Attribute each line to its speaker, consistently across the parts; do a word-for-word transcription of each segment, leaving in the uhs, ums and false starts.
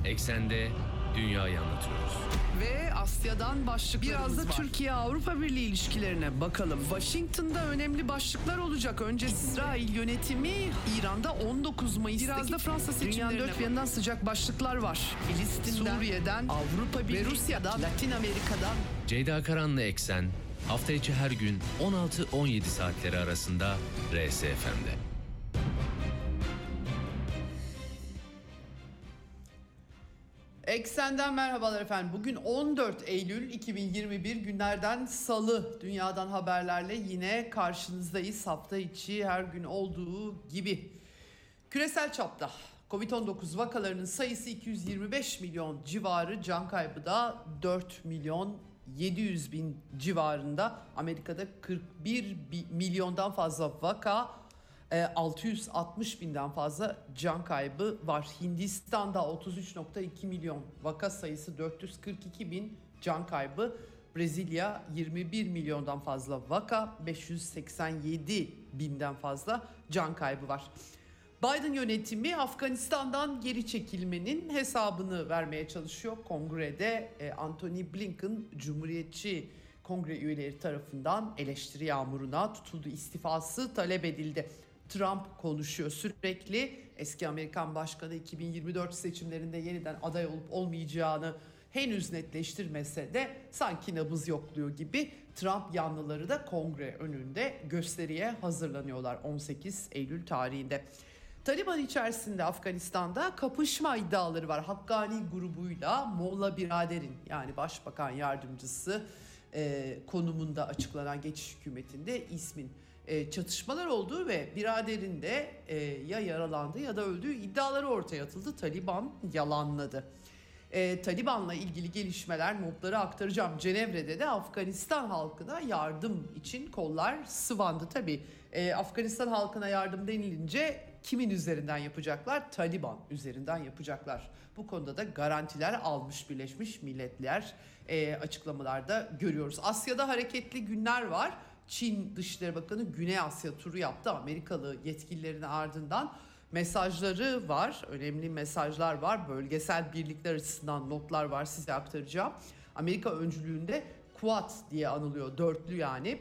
Speaker 1: Eksende dünyayı anlatıyoruz.
Speaker 2: Ve Asya'dan başlıklarımız
Speaker 3: Biraz da
Speaker 2: var.
Speaker 3: Türkiye-Avrupa Birliği ilişkilerine bakalım.
Speaker 2: Washington'da önemli başlıklar olacak. Önce İsrail yönetimi İran'da on dokuz Mayıs'taki
Speaker 3: Biraz da Fransa
Speaker 2: seçimlerine
Speaker 3: dünyanın dört bir yanından sıcak başlıklar var.
Speaker 2: Filistin'den,
Speaker 3: Suriye'den,
Speaker 2: Avrupa Birliği
Speaker 3: ve Rusya'dan,
Speaker 2: Latin Amerika'dan.
Speaker 1: Ceyda Karan'la Eksen hafta içi her gün on altı on yedi saatleri arasında R S F M'de.
Speaker 2: Eksenden merhabalar efendim. Bugün on dört Eylül iki bin yirmi bir günlerden Salı. Dünyadan haberlerle yine karşınızdayız. Hafta içi her gün olduğu gibi. Küresel çapta covid on dokuz vakalarının sayısı iki yüz yirmi beş milyon civarı, can kaybı da dört milyon yedi yüz bin civarında. Amerika'da kırk bir milyondan fazla vaka, altı yüz altmış binden fazla can kaybı var. Hindistan'da otuz üç virgül iki milyon vaka sayısı, dört yüz kırk iki bin can kaybı. Brezilya yirmi bir milyondan fazla vaka, beş yüz seksen yedi binden fazla can kaybı var. Biden yönetimi Afganistan'dan geri çekilmenin hesabını vermeye çalışıyor. Kongrede Antony Blinken, Cumhuriyetçi Kongre üyeleri tarafından eleştiri yağmuruna tutuldu. İstifası talep edildi. Trump konuşuyor sürekli. Eski Amerikan Başkanı iki bin yirmi dört seçimlerinde yeniden aday olup olmayacağını henüz netleştirmese de sanki nabız yokluyor gibi. Trump yanlıları da kongre önünde gösteriye hazırlanıyorlar on sekiz Eylül tarihinde. Taliban içerisinde Afganistan'da kapışma iddiaları var. Hakkani grubuyla Molla Birader'in, yani başbakan yardımcısı e, konumunda açıklanan geçiş hükümetinde ismin e, çatışmalar olduğu ve Birader'in de e, ya yaralandığı ya da öldüğü iddiaları ortaya atıldı. Taliban yalanladı. E, Taliban'la ilgili gelişmeler, notları aktaracağım. Cenevre'de de Afganistan halkına yardım için kollar sıvandı. Tabii e, Afganistan halkına yardım denilince kimin üzerinden yapacaklar? Taliban üzerinden yapacaklar. Bu konuda da garantiler almış Birleşmiş Milletler, e, açıklamalarda görüyoruz. Asya'da hareketli günler var. Çin Dışişleri Bakanı Güney Asya turu yaptı. Amerikalı yetkililerin ardından mesajları var. Önemli mesajlar var. Bölgesel birlikler açısından notlar var, size aktaracağım. Amerika öncülüğünde Quad diye anılıyor. Dörtlü yani.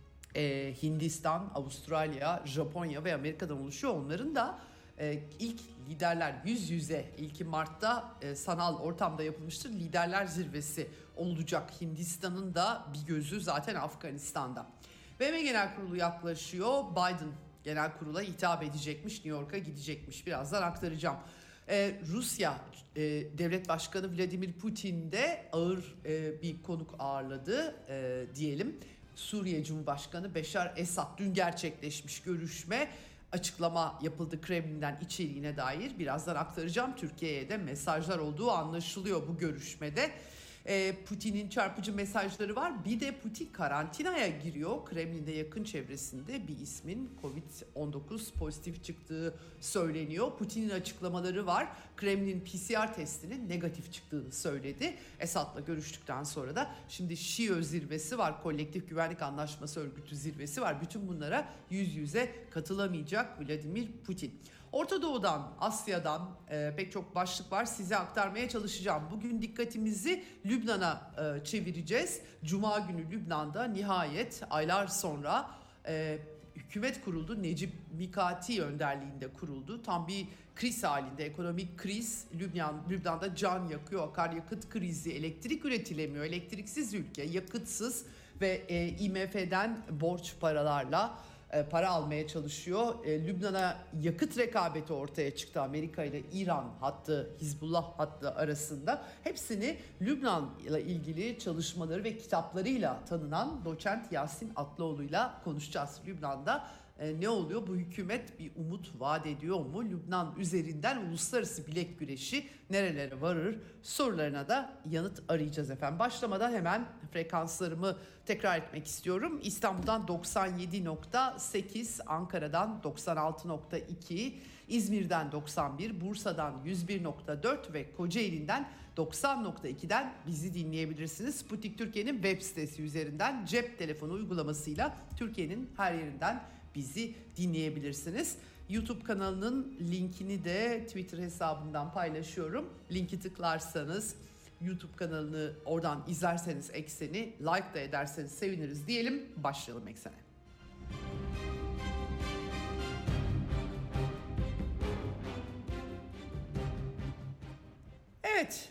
Speaker 2: Ee, Hindistan, Avustralya, Japonya ve Amerika'dan oluşuyor. Onların da e, ilk liderler yüz yüze, ilki Mart'ta e, sanal ortamda yapılmıştır. Liderler zirvesi olacak. Hindistan'ın da bir gözü zaten Afganistan'da. B M Genel Kurulu yaklaşıyor. Biden Genel Kurula hitap edecekmiş, New York'a gidecekmiş. Birazdan aktaracağım. Ee, Rusya e, Devlet Başkanı Vladimir Putin de ağır e, bir konuk ağırladı e, diyelim. Suriye Cumhurbaşkanı Beşar Esad, dün gerçekleşmiş görüşme, açıklama yapıldı Kremlin'den içeriğine dair. Birazdan aktaracağım. Türkiye'ye de mesajlar olduğu anlaşılıyor bu görüşmede. Putin'in çarpıcı mesajları var. Bir de Putin karantinaya giriyor. Kremlin'de yakın çevresinde bir ismin covid on dokuz pozitif çıktığı söyleniyor. Putin'in açıklamaları var. Kremlin P C R testinin negatif çıktığını söyledi. Esad'la görüştükten sonra da şimdi Şio zirvesi var. Kolektif Güvenlik Anlaşması Örgütü zirvesi var. Bütün bunlara yüz yüze katılamayacak Vladimir Putin. Orta Doğu'dan, Asya'dan e, pek çok başlık var, size aktarmaya çalışacağım. Bugün dikkatimizi Lübnan'a e, çevireceğiz. Cuma günü Lübnan'da nihayet aylar sonra e, hükümet kuruldu. Necip Mikati önderliğinde kuruldu. Tam bir kriz halinde, ekonomik kriz. Lübnan, Lübnan'da can yakıyor, akaryakıt krizi, elektrik üretilemiyor. Elektriksiz ülke, yakıtsız ve e, I M F'den borç paralarla para almaya çalışıyor. Lübnan'a yakıt rekabeti ortaya çıktı. Amerika ile İran hattı, Hizbullah hattı arasında. Hepsini Lübnan'la ilgili çalışmaları ve kitaplarıyla tanınan doçent Yasin Atlıoğlu'yla konuşacağız. Lübnan'da e, ne oluyor? Bu hükümet bir umut vaat ediyor mu? Lübnan üzerinden uluslararası bilek güreşi nerelere varır? Sorularına da yanıt arayacağız efendim. Başlamadan hemen frekanslarımı tekrar etmek istiyorum. İstanbul'dan doksan yedi nokta sekiz, Ankara'dan doksan altı nokta iki, İzmir'den doksan bir, Bursa'dan yüz bir nokta dört ve Kocaeli'nden doksan nokta iki'den bizi dinleyebilirsiniz. Sputnik Türkiye'nin web sitesi üzerinden cep telefonu uygulamasıyla Türkiye'nin her yerinden bizi dinleyebilirsiniz. YouTube kanalının linkini de Twitter hesabından paylaşıyorum. Linki tıklarsanız YouTube kanalını oradan izlerseniz Eksen'i, like da ederseniz seviniriz diyelim. Başlayalım Eksen'e. Evet,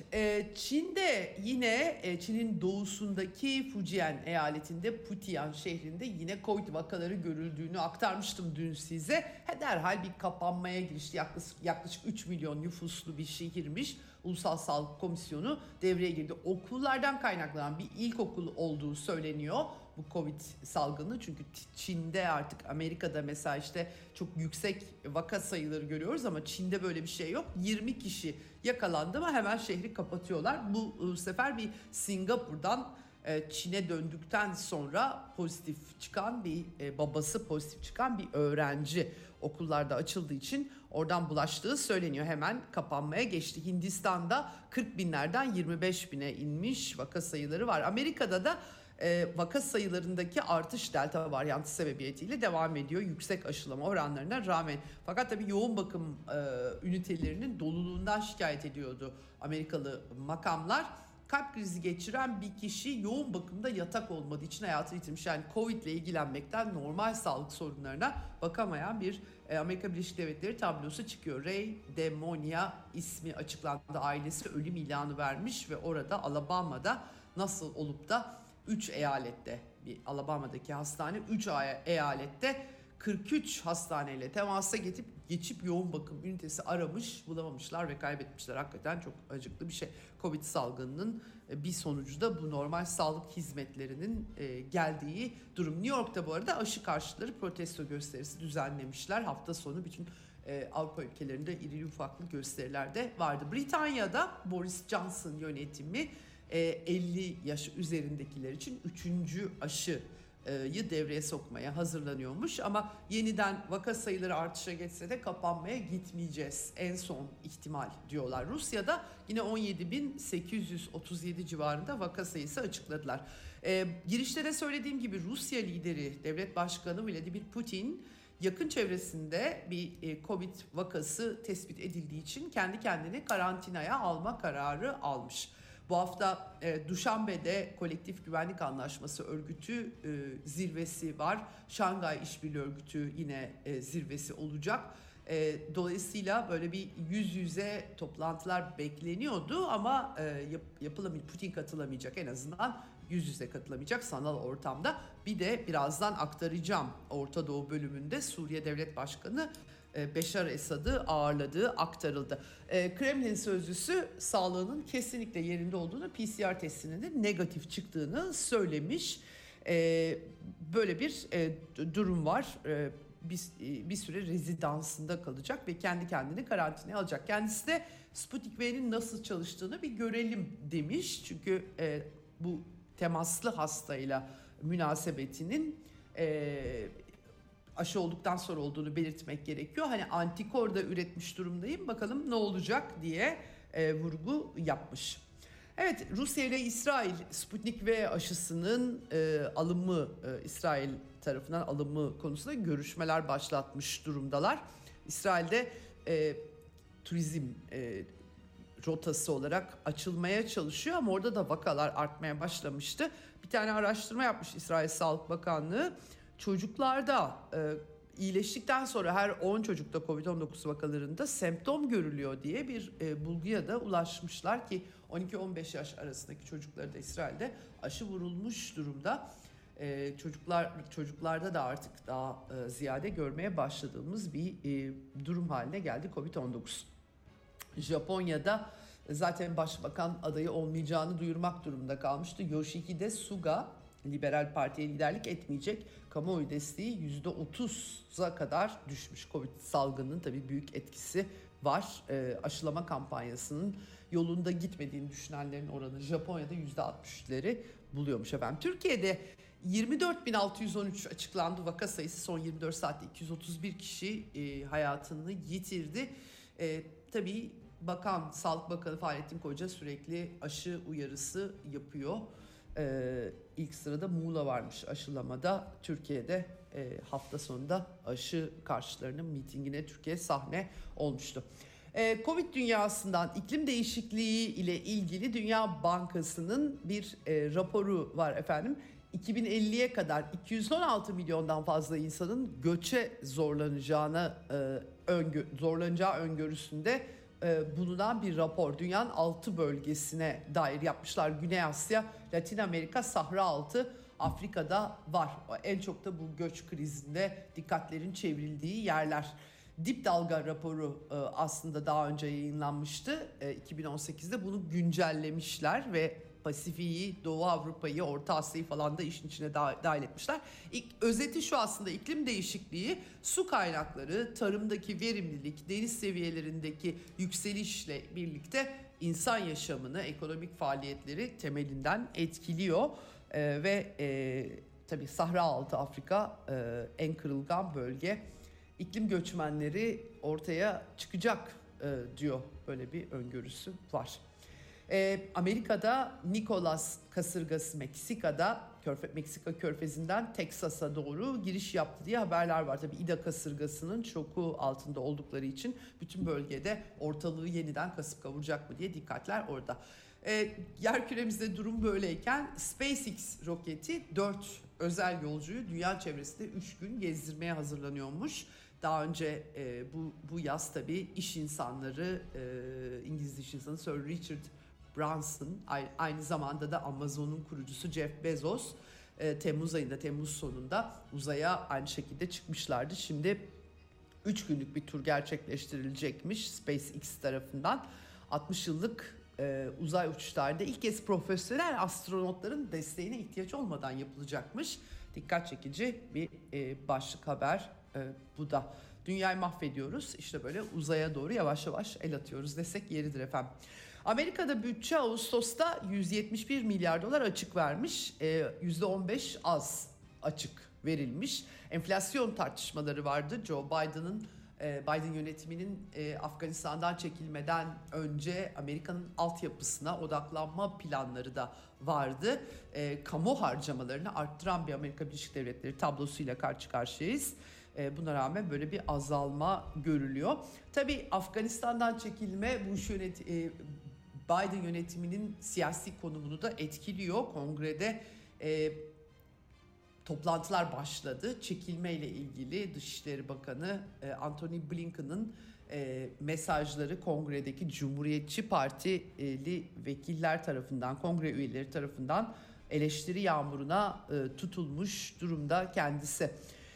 Speaker 2: Çin'de yine Çin'in doğusundaki Fujian eyaletinde Putian şehrinde yine Covid vakaları görüldüğünü aktarmıştım dün size. Derhal bir kapanmaya girişti. Yaklaşık, yaklaşık üç milyon nüfuslu bir şehirmiş. Ulusal Sağlık Komisyonu devreye girdi. Okullardan kaynaklanan bir ilkokul olduğu söyleniyor bu Covid salgını. Çünkü Çin'de artık, Amerika'da mesela işte çok yüksek vaka sayıları görüyoruz ama Çin'de böyle bir şey yok. yirmi kişi yakalandı ama hemen şehri kapatıyorlar. Bu sefer bir Singapur'dan Çin'e döndükten sonra pozitif çıkan bir babası pozitif çıkan bir öğrenci okullarda açıldığı için oradan bulaştığı söyleniyor. Hemen kapanmaya geçti. Hindistan'da kırk binlerden yirmi beş bine inmiş vaka sayıları var. Amerika'da da e, vaka sayılarındaki artış delta varyantı sebebiyetiyle devam ediyor. Yüksek aşılama oranlarına rağmen. Fakat tabii yoğun bakım e, ünitelerinin doluluğundan şikayet ediyordu Amerikalı makamlar. Kalp krizi geçiren bir kişi yoğun bakımda yatak olmadığı için hayatını yitirmiş. Yani Covid ile ilgilenmekten normal sağlık sorunlarına bakamayan bir e, Amerika Birleşik Devletleri tablosu çıkıyor. Ray Demonia ismi açıklandı. Ailesi ölüm ilanı vermiş ve orada Alabama'da nasıl olup da üç eyalette, bir Alabama'daki hastane üç eyalette kırk üç hastaneyle temasa geçip geçip yoğun bakım ünitesi aramış, bulamamışlar ve kaybetmişler. Hakikaten çok acıklı bir şey. Covid salgınının bir sonucu da bu normal sağlık hizmetlerinin geldiği durum. New York'ta bu arada aşı karşıtları protesto gösterisi düzenlemişler. Hafta sonu bütün Avrupa ülkelerinde irili ufaklı gösteriler de vardı. Britanya'da Boris Johnson yönetimi elli yaş üzerindekiler için üçüncü aşı devreye sokmaya hazırlanıyormuş ama yeniden vaka sayıları artışa geçse de kapanmaya gitmeyeceğiz. En son ihtimal diyorlar. Rusya'da yine on yedi bin sekiz yüz otuz yedi civarında vaka sayısı açıkladılar. Ee, girişte de söylediğim gibi Rusya lideri devlet başkanı Vladimir Putin yakın çevresinde bir Covid vakası tespit edildiği için kendi kendini karantinaya alma kararı almış. Bu hafta e, Duşanbe'de Kolektif Güvenlik Anlaşması örgütü e, zirvesi var. Şangay İşbirliği Örgütü yine e, zirvesi olacak. E, dolayısıyla böyle bir yüz yüze toplantılar bekleniyordu ama e, yap, yapılamayacak, Putin katılamayacak, en azından yüz yüze katılamayacak sanal ortamda. Bir de birazdan aktaracağım, Orta Doğu bölümünde Suriye Devlet Başkanı Beşar Esad'ı ağırladığı aktarıldı. Kremlin sözcüsü sağlığının kesinlikle yerinde olduğunu, P C R testinin de negatif çıktığını söylemiş. Böyle bir durum var. Bir, bir süre rezidansında kalacak ve kendi kendini karantinaya alacak. Kendisi de Sputnik V'nin nasıl çalıştığını bir görelim demiş. Çünkü bu temaslı hastayla münasebetinin aşı olduktan sonra olduğunu belirtmek gerekiyor. Hani antikor da üretmiş durumdayım, bakalım ne olacak diye e, vurgu yapmış. Evet, Rusya ile İsrail Sputnik V aşısının e, alımı, e, İsrail tarafından alımı konusunda görüşmeler başlatmış durumdalar. İsrail'de e, turizm e, rotası olarak açılmaya çalışıyor ama orada da vakalar artmaya başlamıştı. Bir tane araştırma yapmış İsrail Sağlık Bakanlığı. Çocuklarda e, iyileştikten sonra her on çocukta Covid on dokuz vakalarında semptom görülüyor diye bir e, bulguya da ulaşmışlar ki on iki on beş yaş arasındaki çocukları da İsrail'de aşı vurulmuş durumda. E, çocuklar çocuklarda da artık daha e, ziyade görmeye başladığımız bir e, durum haline geldi Covid on dokuz. Japonya'da zaten başbakan adayı olmayacağını duyurmak durumunda kalmıştı. Yoshihide Suga Liberal Parti'ye liderlik etmeyecek. Kamuoyu desteği yüzde otuza kadar düşmüş. Covid salgının tabii büyük etkisi var. E, aşılama kampanyasının yolunda gitmediğini düşünenlerin oranı Japonya'da yüzde altmışları buluyormuş efendim. Türkiye'de yirmi dört bin altı yüz on üç açıklandı vaka sayısı. Son yirmi dört saatte iki yüz otuz bir kişi e, hayatını yitirdi. E, tabii Bakan, Sağlık Bakanı Fahrettin Koca sürekli aşı uyarısı yapıyor. Ee, ilk sırada Muğla varmış aşılamada. Türkiye'de e, hafta sonunda aşı karşılarının mitingine Türkiye sahne olmuştu. Ee, Covid dünyasından iklim değişikliği ile ilgili Dünya Bankası'nın bir e, raporu var efendim. iki bin elliye kadar iki yüz on altı milyondan fazla insanın göçe zorlanacağına e, öngö- zorlanacağı öngörüsünde e, bulunan bir rapor. Dünyanın altı bölgesine dair yapmışlar. Güney Asya, Latin Amerika, Sahra Altı, Afrika'da var. En çok da bu göç krizinde dikkatlerin çevrildiği yerler. Dip Dalga raporu e, aslında daha önce yayınlanmıştı. E, iki bin on sekizde bunu güncellemişler ve Pasifik'i, Doğu Avrupa'yı, Orta Asya'yı falan da işin içine dahil etmişler. İlk, özeti şu aslında: iklim değişikliği, su kaynakları, tarımdaki verimlilik, deniz seviyelerindeki yükselişle birlikte insan yaşamını, ekonomik faaliyetleri temelinden etkiliyor. Ee, ve e, tabii Sahra Altı Afrika e, en kırılgan bölge. İklim göçmenleri ortaya çıkacak e, diyor, böyle bir öngörüsü var. E, Amerika'da Nicholas kasırgası Meksika'da, Körfe, Meksika körfezinden Teksas'a doğru giriş yaptı diye haberler var. Tabii Ida kasırgasının şoku altında oldukları için bütün bölgede ortalığı yeniden kasıp kavuracak mı diye dikkatler orada. E, yerküremizde durum böyleyken SpaceX roketi dört özel yolcuyu dünya çevresinde üç gün gezdirmeye hazırlanıyormuş. Daha önce e, bu, bu yaz tabii iş insanları, e, İngiliz iş insanı Sir Richard Branson, aynı zamanda da Amazon'un kurucusu Jeff Bezos e, Temmuz ayında, Temmuz sonunda uzaya aynı şekilde çıkmışlardı. Şimdi üç günlük bir tur gerçekleştirilecekmiş SpaceX tarafından. altmış yıllık e, uzay uçuşlarda ilk kez profesyonel astronotların desteğine ihtiyaç olmadan yapılacakmış. Dikkat çekici bir e, başlık haber e, bu da. Dünyayı mahvediyoruz, işte böyle uzaya doğru yavaş yavaş el atıyoruz desek yeridir efendim. Amerika'da bütçe Ağustos'ta yüz yetmiş bir milyar dolar açık vermiş. yüzde on beş az açık verilmiş. Enflasyon tartışmaları vardı. Joe Biden'ın e, Biden yönetiminin e, Afganistan'dan çekilmeden önce Amerika'nın altyapısına odaklanma planları da vardı. E, kamu harcamalarını arttıran bir Amerika Birleşik Devletleri tablosuyla karşı karşıyayız. Buna rağmen böyle bir azalma görülüyor. Tabii Afganistan'dan çekilme Bush yönet Biden yönetiminin siyasi konumunu da etkiliyor. Kongrede e, toplantılar başladı. Çekilme ile ilgili Dışişleri Bakanı e, Antony Blinken'ın e, mesajları Kongredeki Cumhuriyetçi Partili vekiller tarafından, kongre üyeleri tarafından eleştiri yağmuruna e, tutulmuş durumda kendisi.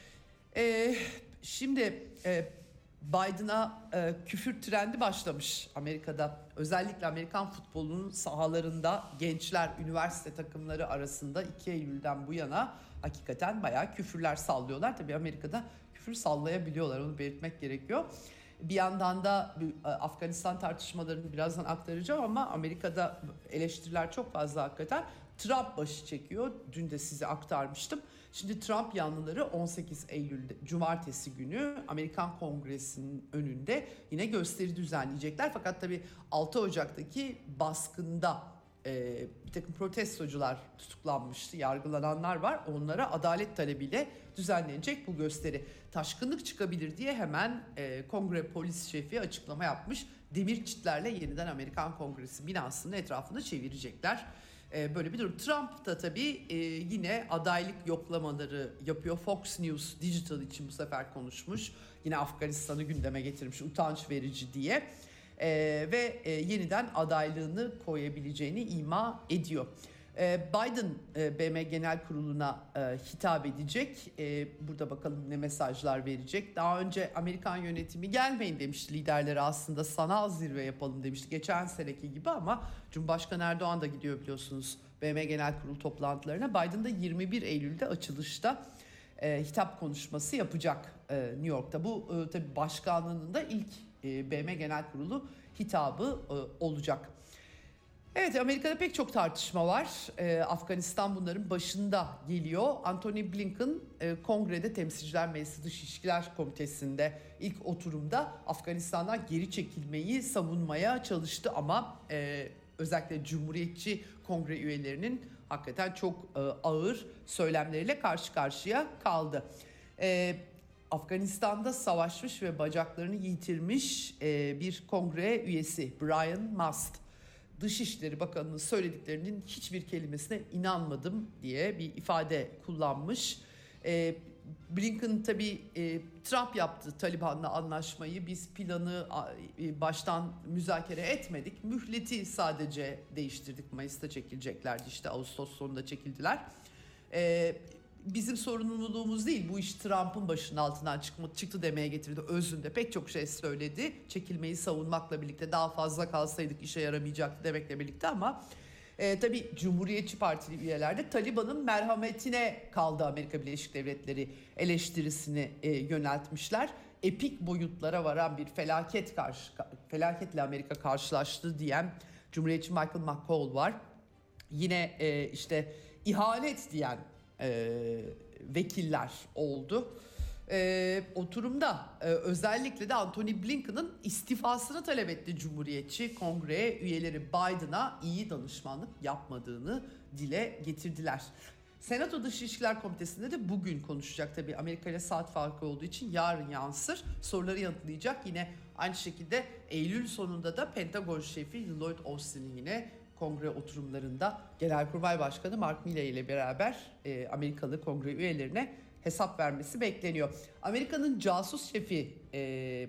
Speaker 2: Ee, şimdi e, Biden'a e, küfür trendi başlamış Amerika'da. Özellikle Amerikan futbolunun sahalarında gençler, üniversite takımları arasında iki Eylül'den bu yana hakikaten bayağı küfürler sallıyorlar. Tabii Amerika'da küfür sallayabiliyorlar, onu belirtmek gerekiyor. Bir yandan da Afganistan tartışmalarını birazdan aktaracağım ama Amerika'da eleştiriler çok fazla hakikaten. Trump başı çekiyor. Dün de size aktarmıştım. Şimdi Trump yanlıları on sekiz Eylül'de Cumartesi günü Amerikan Kongresi'nin önünde yine gösteri düzenleyecekler. Fakat tabii altı Ocak'taki baskında e, bir takım protestocular tutuklanmıştı, yargılananlar var. Onlara adalet talebiyle düzenlenecek bu gösteri. Taşkınlık çıkabilir diye hemen e, Kongre Polis Şefi açıklama yapmış. Demir çitlerle yeniden Amerikan Kongresi binasının etrafını çevirecekler. Böyle bir durum. Trump da tabii e, yine adaylık yoklamaları yapıyor. Fox News Digital için bu sefer konuşmuş. Yine Afganistan'ı gündeme getirmiş, utanç verici diye. E, ve e, yeniden adaylığını koyabileceğini ima ediyor. E, Biden e, B M Genel Kurulu'na e, hitap edecek. E, burada bakalım ne mesajlar verecek. Daha önce Amerikan yönetimi gelmeyin demişti liderlere, aslında sanal zirve yapalım demişti. Geçen seneki gibi ama Cumhurbaşkanı Erdoğan da gidiyor biliyorsunuz B M Genel Kurulu toplantılarına. Biden da yirmi bir Eylül'de açılışta e, hitap konuşması yapacak e, New York'ta. Bu e, tabii başkanlığının da ilk e, B M Genel Kurulu hitabı e, olacak. Evet, Amerika'da pek çok tartışma var. Ee, Afganistan bunların başında geliyor. Antony Blinken e, Kongrede Temsilciler Meclisi Dış İlişkiler Komitesi'nde ilk oturumda Afganistan'dan geri çekilmeyi savunmaya çalıştı ama e, özellikle Cumhuriyetçi Kongre üyelerinin hakikaten çok e, ağır söylemleriyle karşı karşıya kaldı. E, Afganistan'da savaşmış ve bacaklarını yitirmiş e, bir kongre üyesi Brian Mast, Dışişleri Bakanı'nın söylediklerinin hiçbir kelimesine inanmadım diye bir ifade kullanmış. E, Blinken tabii e, Trump yaptı Taliban'la anlaşmayı, biz planı e, baştan müzakere etmedik, mühleti sadece değiştirdik, Mayıs'ta çekileceklerdi, işte Ağustos sonunda çekildiler. E, bizim sorumluluğumuz değil, bu iş Trump'ın başının altından çıkma, çıktı demeye getirdi. Özünde pek çok şey söyledi, çekilmeyi savunmakla birlikte, daha fazla kalsaydık işe yaramayacaktı demekle birlikte, ama E, tabii Cumhuriyetçi Partili üyeler de Taliban'ın merhametine kaldı Amerika Birleşik Devletleri eleştirisini e, yöneltmişler. Epik boyutlara varan bir felaket karşı felaketle Amerika karşılaştı diyen Cumhuriyetçi Michael McCaul var. Yine e, işte ihanet diyen e, vekiller oldu. Ee, oturumda e, özellikle de Antony Blinken'ın istifasını talep etti Cumhuriyetçi Kongre üyeleri. Biden'a iyi danışmanlık yapmadığını dile getirdiler. Senato Dış İlişkiler Komitesi'nde de bugün konuşacak, tabii Amerika ile saat farkı olduğu için yarın yansır, soruları yanıtlayacak. Yine aynı şekilde Eylül sonunda da Pentagon şefi Lloyd Austin'in yine kongre oturumlarında Genelkurmay Başkanı Mark Milley ile beraber e, Amerikalı kongre üyelerine hesap vermesi bekleniyor. Amerika'nın casus şefi e, e,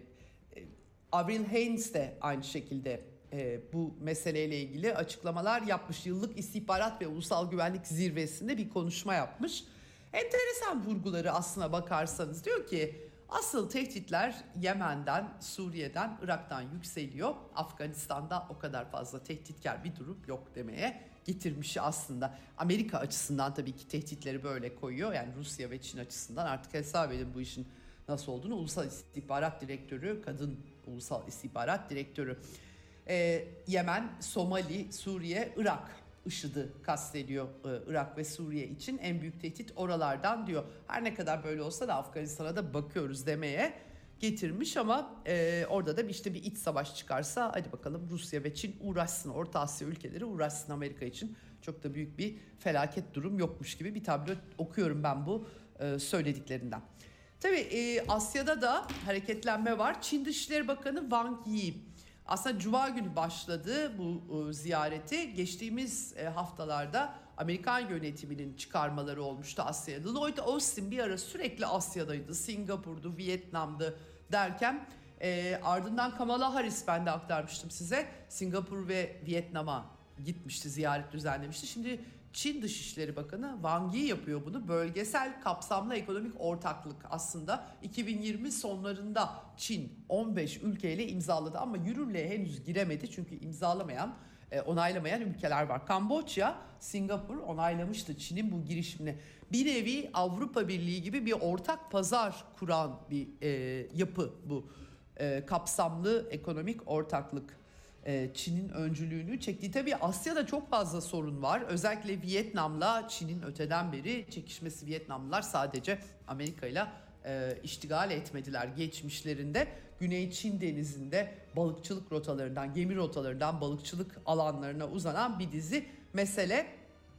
Speaker 2: Avril Haines de aynı şekilde e, bu meseleyle ilgili açıklamalar yapmış. Yıllık istihbarat ve ulusal güvenlik zirvesinde bir konuşma yapmış. Enteresan vurguları aslına bakarsanız, diyor ki asıl tehditler Yemen'den, Suriye'den, Irak'tan yükseliyor. Afganistan'da o kadar fazla tehditkar bir durum yok demeye getirmişi aslında. Amerika açısından tabii ki tehditleri böyle koyuyor. Yani Rusya ve Çin açısından artık hesap edin bu işin nasıl olduğunu. Ulusal İstihbarat Direktörü, kadın Ulusal İstihbarat Direktörü. Ee, Yemen, Somali, Suriye, Irak IŞİD'i kastediyor. Ee, Irak ve Suriye için en büyük tehdit oralardan diyor. Her ne kadar böyle olsa da Afganistan'a da bakıyoruz demeye getirmiş, ama e, orada da işte bir iç savaş çıkarsa hadi bakalım Rusya ve Çin uğraşsın, Orta Asya ülkeleri uğraşsın, Amerika için çok da büyük bir felaket durum yokmuş gibi bir tablo okuyorum ben bu e, söylediklerinden. Tabii e, Asya'da da hareketlenme var. Çin Dışişleri Bakanı Wang Yi aslında Cuma günü başladı bu e, ziyareti. Geçtiğimiz e, haftalarda Amerikan yönetiminin çıkarmaları olmuştu Asya'ya. Lloyd Austin bir ara sürekli Asya'daydı. Singapur'du, Vietnam'dı derken e, ardından Kamala Harris, ben de aktarmıştım size, Singapur ve Vietnam'a gitmişti, ziyaret düzenlemişti. Şimdi Çin Dışişleri Bakanı Wang Yi yapıyor bunu. Bölgesel kapsamlı ekonomik ortaklık aslında iki bin yirmi sonlarında Çin on beş ülkeyle imzaladı ama yürürlüğe henüz giremedi çünkü imzalamayan, onaylamayan ülkeler var. Kamboçya, Singapur onaylamıştı Çin'in bu girişimini. Bir nevi Avrupa Birliği gibi bir ortak pazar kuran bir e, yapı bu. E, kapsamlı ekonomik ortaklık. E, Çin'in öncülüğünü çektiği, tabii Asya'da çok fazla sorun var. Özellikle Vietnam'la Çin'in öteden beri çekişmesi. Vietnamlılar sadece Amerika'yla e, iştigal etmediler geçmişlerinde. Güney Çin Denizi'nde balıkçılık rotalarından, gemi rotalarından balıkçılık alanlarına uzanan bir dizi mesele.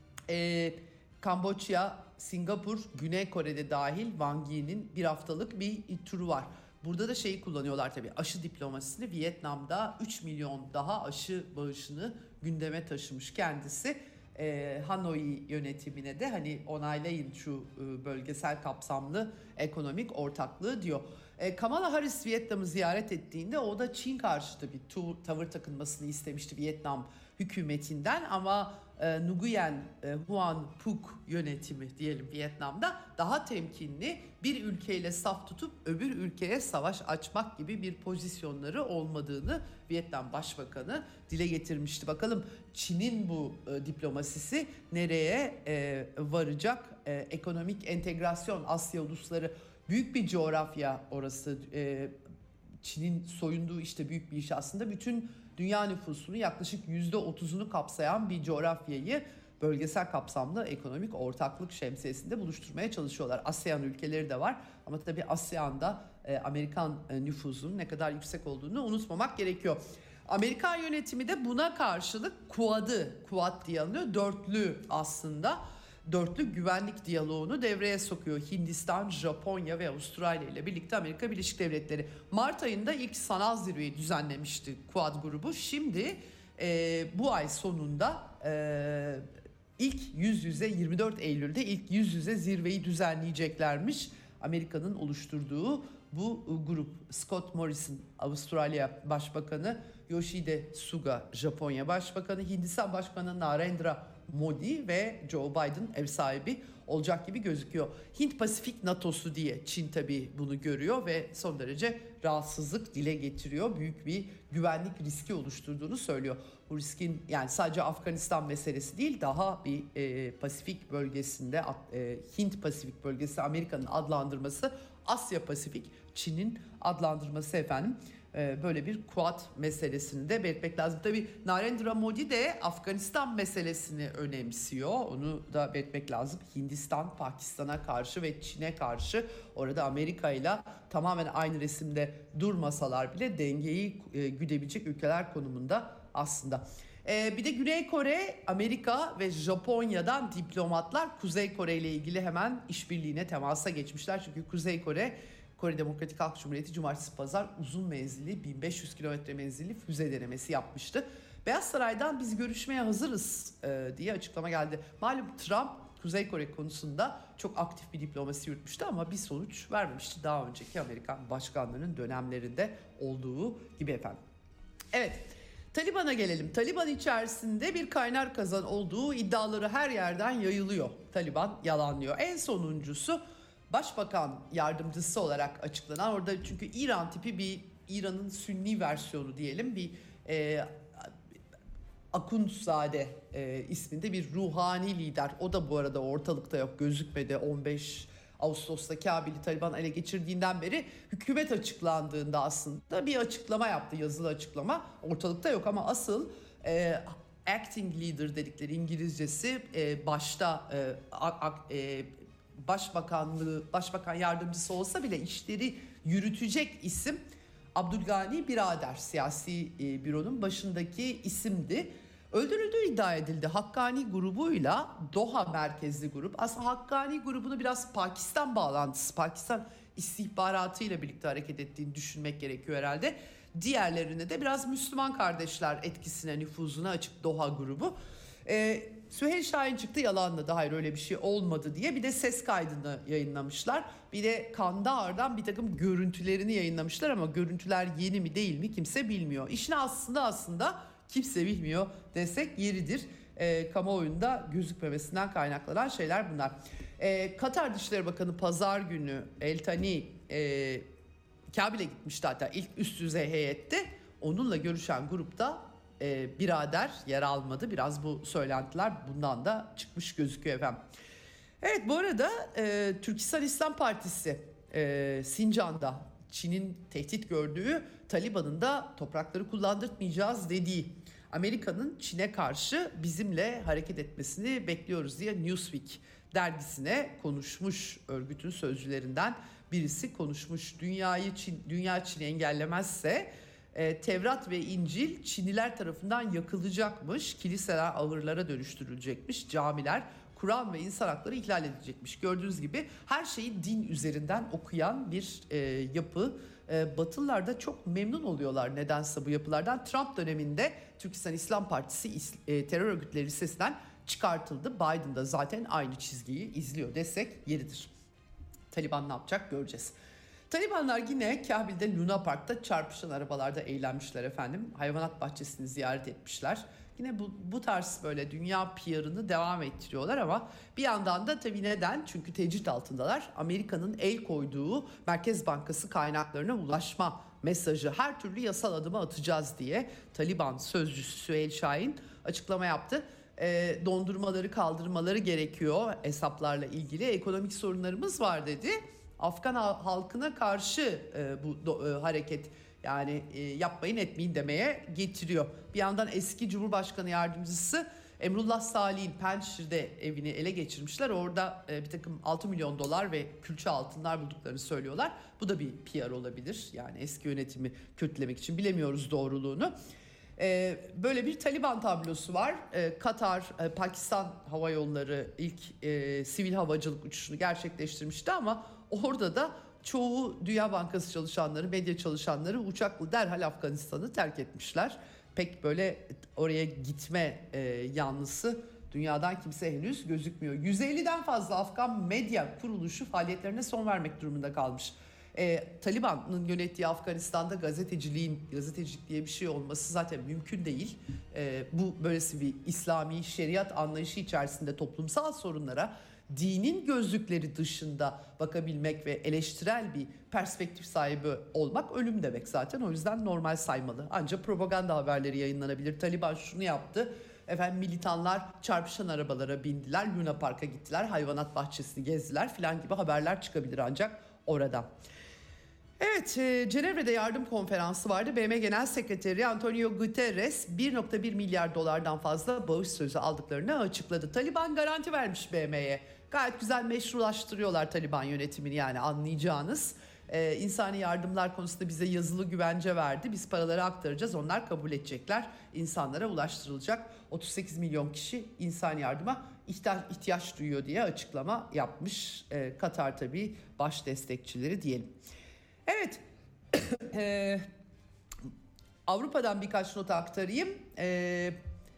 Speaker 2: E, Kamboçya, Singapur, Güney Kore'de dahil Wang Yi'nin bir haftalık bir turu var. Burada da şeyi kullanıyorlar tabii, aşı diplomasisini. Vietnam'da üç milyon daha aşı bağışını gündeme taşımış kendisi. Ee, Hanoi yönetimine de hani onaylayın şu e, bölgesel kapsamlı ekonomik ortaklığı diyor. E, Kamala Harris Vietnam'ı ziyaret ettiğinde o da Çin karşıtı bir tu, tavır takınmasını istemişti Vietnam hükümetinden, ama e, Nguyen e, Huan Phuc yönetimi diyelim Vietnam'da daha temkinli, bir ülkeyle saf tutup öbür ülkeye savaş açmak gibi bir pozisyonları olmadığını Vietnam Başbakanı dile getirmişti. Bakalım Çin'in bu e, diplomasisi nereye e, varacak? E, ekonomik entegrasyon, Asya ulusları büyük bir coğrafya orası. E, Çin'in soyunduğu işte büyük bir iş aslında. Bütün dünya nüfusunun yaklaşık yüzde otuzunu kapsayan bir coğrafyayı bölgesel kapsamlı ekonomik ortaklık şemsiyesinde buluşturmaya çalışıyorlar. ASEAN ülkeleri de var ama tabii ASEAN'da e, Amerikan e, nüfusunun ne kadar yüksek olduğunu unutmamak gerekiyor. Amerikan yönetimi de buna karşılık Quad'ı, Quad diye anılıyor, dörtlü aslında. Dörtlü güvenlik diyaloğunu devreye sokuyor. Hindistan, Japonya ve Avustralya ile birlikte Amerika Birleşik Devletleri. Mart ayında ilk sanal zirveyi düzenlemişti Quad grubu. Şimdi e, bu ay sonunda e, ilk yüz yüze yirmi dört Eylül'de ilk yüz yüze zirveyi düzenleyeceklermiş. Amerika'nın oluşturduğu bu grup. Scott Morrison Avustralya Başbakanı, Yoshide Suga Japonya Başbakanı, Hindistan Başkanı Narendra Modi ve Joe Biden ev sahibi olacak gibi gözüküyor. Hint-Pasifik NATO'su diye Çin tabii bunu görüyor ve son derece rahatsızlık dile getiriyor. Büyük bir güvenlik riski oluşturduğunu söylüyor. Bu riskin yani sadece Afganistan meselesi değil, daha bir e, Pasifik bölgesinde, e, Hint-Pasifik bölgesi Amerika'nın adlandırması, Asya-Pasifik Çin'in adlandırması efendim. Böyle bir Quad meselesini de belirtmek lazım. Tabii Narendra Modi de Afganistan meselesini önemsiyor. Onu da belirtmek lazım. Hindistan, Pakistan'a karşı ve Çin'e karşı orada Amerika ile tamamen aynı resimde durmasalar bile dengeyi e, güdebilecek ülkeler konumunda aslında. E, bir de Güney Kore, Amerika ve Japonya'dan diplomatlar Kuzey Kore ile ilgili hemen işbirliğine, temasa geçmişler. Çünkü Kuzey Kore, Kore Demokratik Halk Cumhuriyeti cumartesi pazar uzun menzilli bin beş yüz kilometre menzilli füze denemesi yapmıştı. Beyaz Saray'dan biz görüşmeye hazırız e, diye açıklama geldi. Malum Trump Kuzey Kore konusunda çok aktif bir diplomasi yürütmüştü ama bir sonuç vermemişti. Daha önceki Amerikan başkanlarının dönemlerinde olduğu gibi efendim. Evet, Taliban'a gelelim. Taliban içerisinde bir kaynar kazan olduğu iddiaları her yerden yayılıyor. Taliban yalanlıyor. En sonuncusu Başbakan yardımcısı olarak açıklanan, orada çünkü İran tipi bir, İran'ın Sünni versiyonu diyelim, bir e, Akuntzade e, isminde bir ruhani lider. O da bu arada ortalıkta yok, gözükmedi. on beş Ağustos'ta Kabil'i Taliban ele geçirdiğinden beri hükümet açıklandığında aslında bir açıklama yaptı, yazılı açıklama. Ortalıkta yok ama asıl e, acting leader dedikleri, İngilizcesi e, başta e, a, a, e, Başbakanlığı, başbakan yardımcısı olsa bile işleri yürütecek isim Abdülgani Birader, siyasi e, büronun başındaki isimdi. Öldürüldüğü iddia edildi. Hakkani grubuyla Doha merkezli grup. Aslında Hakkani grubunu biraz Pakistan bağlantısı, Pakistan istihbaratıyla birlikte hareket ettiğini düşünmek gerekiyor herhalde. Diğerlerine de biraz Müslüman kardeşler etkisine, nüfuzuna açık Doha grubu. Ee, Süheyl Şahin çıktı, yalanladı, hayır öyle bir şey olmadı diye. Bir de ses kaydını yayınlamışlar. Bir de Kandahar'dan bir takım görüntülerini yayınlamışlar ama görüntüler yeni mi değil mi kimse bilmiyor. İşin aslında aslında kimse bilmiyor desek yeridir. E, kamuoyunda gözükmemesinden kaynaklanan şeyler bunlar. E, Katar Dışişleri Bakanı pazar günü El Thani e, Kabil'e gitmişti, hatta ilk üst düzey heyette. Onunla görüşen grupta e, birader yer almadı. Biraz bu söylentiler bundan da çıkmış gözüküyor efendim. Evet, bu arada e, Türkistan İslam Partisi e, Sincan'da Çin'in tehdit gördüğü, Taliban'ın da toprakları kullandırtmayacağız dediği, Amerika'nın Çin'e karşı bizimle hareket etmesini bekliyoruz diye Newsweek dergisine konuşmuş, örgütün sözcülerinden birisi konuşmuş. Dünyayı Çin, dünya Çin'i engellemezse e, Tevrat ve İncil Çinliler tarafından yakılacakmış, kiliseler ahırlara dönüştürülecekmiş, camiler, Kur'an ve insan hakları ihlal edilecekmiş. Gördüğünüz gibi her şeyi din üzerinden okuyan bir e, yapı. E, Batılılar da çok memnun oluyorlar nedense bu yapılardan. Trump döneminde Türkistan İslam Partisi e, terör örgütleri listesinden çıkartıldı. Biden da zaten aynı çizgiyi izliyor desek yeridir. Taliban ne yapacak göreceğiz. Talibanlar yine Kabil'de Luna Park'ta çarpışan arabalarda eğlenmişler efendim. Hayvanat bahçesini ziyaret etmişler. Yine bu, bu tarz böyle dünya P R'ını devam ettiriyorlar ama bir yandan da tabii neden? Çünkü tecrit altındalar. Amerika'nın el koyduğu Merkez Bankası kaynaklarına ulaşma mesajı, her türlü yasal adımı atacağız diye Taliban sözcüsü Süheyl Şahin açıklama yaptı. E, dondurmaları kaldırmaları gerekiyor hesaplarla ilgili, ekonomik sorunlarımız var dedi. Afgan halkına karşı e, bu do, e, hareket yani e, yapmayın etmeyin demeye getiriyor. Bir yandan eski Cumhurbaşkanı Yardımcısı Emrullah Salih'in Pençşir'de evini ele geçirmişler. Orada e, bir takım altı milyon dolar ve külçe altınlar bulduklarını söylüyorlar. Bu da bir P R olabilir. Yani eski yönetimi kötülemek için, bilemiyoruz doğruluğunu. Ee, böyle bir Taliban tablosu var. Ee, Katar, e, Pakistan Hava Yolları ilk e, sivil havacılık uçuşunu gerçekleştirmişti ama orada da çoğu Dünya Bankası çalışanları, medya çalışanları uçakla derhal Afganistan'ı terk etmişler. Pek böyle oraya gitme e, yanlısı dünyadan kimse henüz gözükmüyor. yüz elliden fazla Afgan medya kuruluşu faaliyetlerine son vermek durumunda kalmış. Ee, Taliban'ın yönettiği Afganistan'da gazeteciliğin, gazetecilik diye bir şey olması zaten mümkün değil. Ee, bu böylesi bir İslami şeriat anlayışı içerisinde toplumsal sorunlara dinin gözlükleri dışında bakabilmek ve eleştirel bir perspektif sahibi olmak ölüm demek zaten. O yüzden normal saymalı. Ancak propaganda haberleri yayınlanabilir. Taliban şunu yaptı. Efendim militanlar çarpışan arabalara bindiler, Luna Park'a gittiler, hayvanat bahçesini gezdiler filan gibi haberler çıkabilir ancak orada. Evet, e, Cenevre'de yardım konferansı vardı. B M Genel Sekreteri Antonio Guterres bir virgül bir milyar dolardan fazla bağış sözü aldıklarını açıkladı. Taliban garanti vermiş B M'ye. Gayet güzel meşrulaştırıyorlar Taliban yönetimini, yani anlayacağınız. Ee, insani yardımlar konusunda bize yazılı güvence verdi. Biz paraları aktaracağız, onlar kabul edecekler. İnsanlara ulaştırılacak. otuz sekiz milyon kişi insani yardıma ihtiyaç duyuyor diye açıklama yapmış. Ee, Katar tabii baş destekçileri diyelim. Evet, ee, Avrupa'dan birkaç not aktarayım. Ee,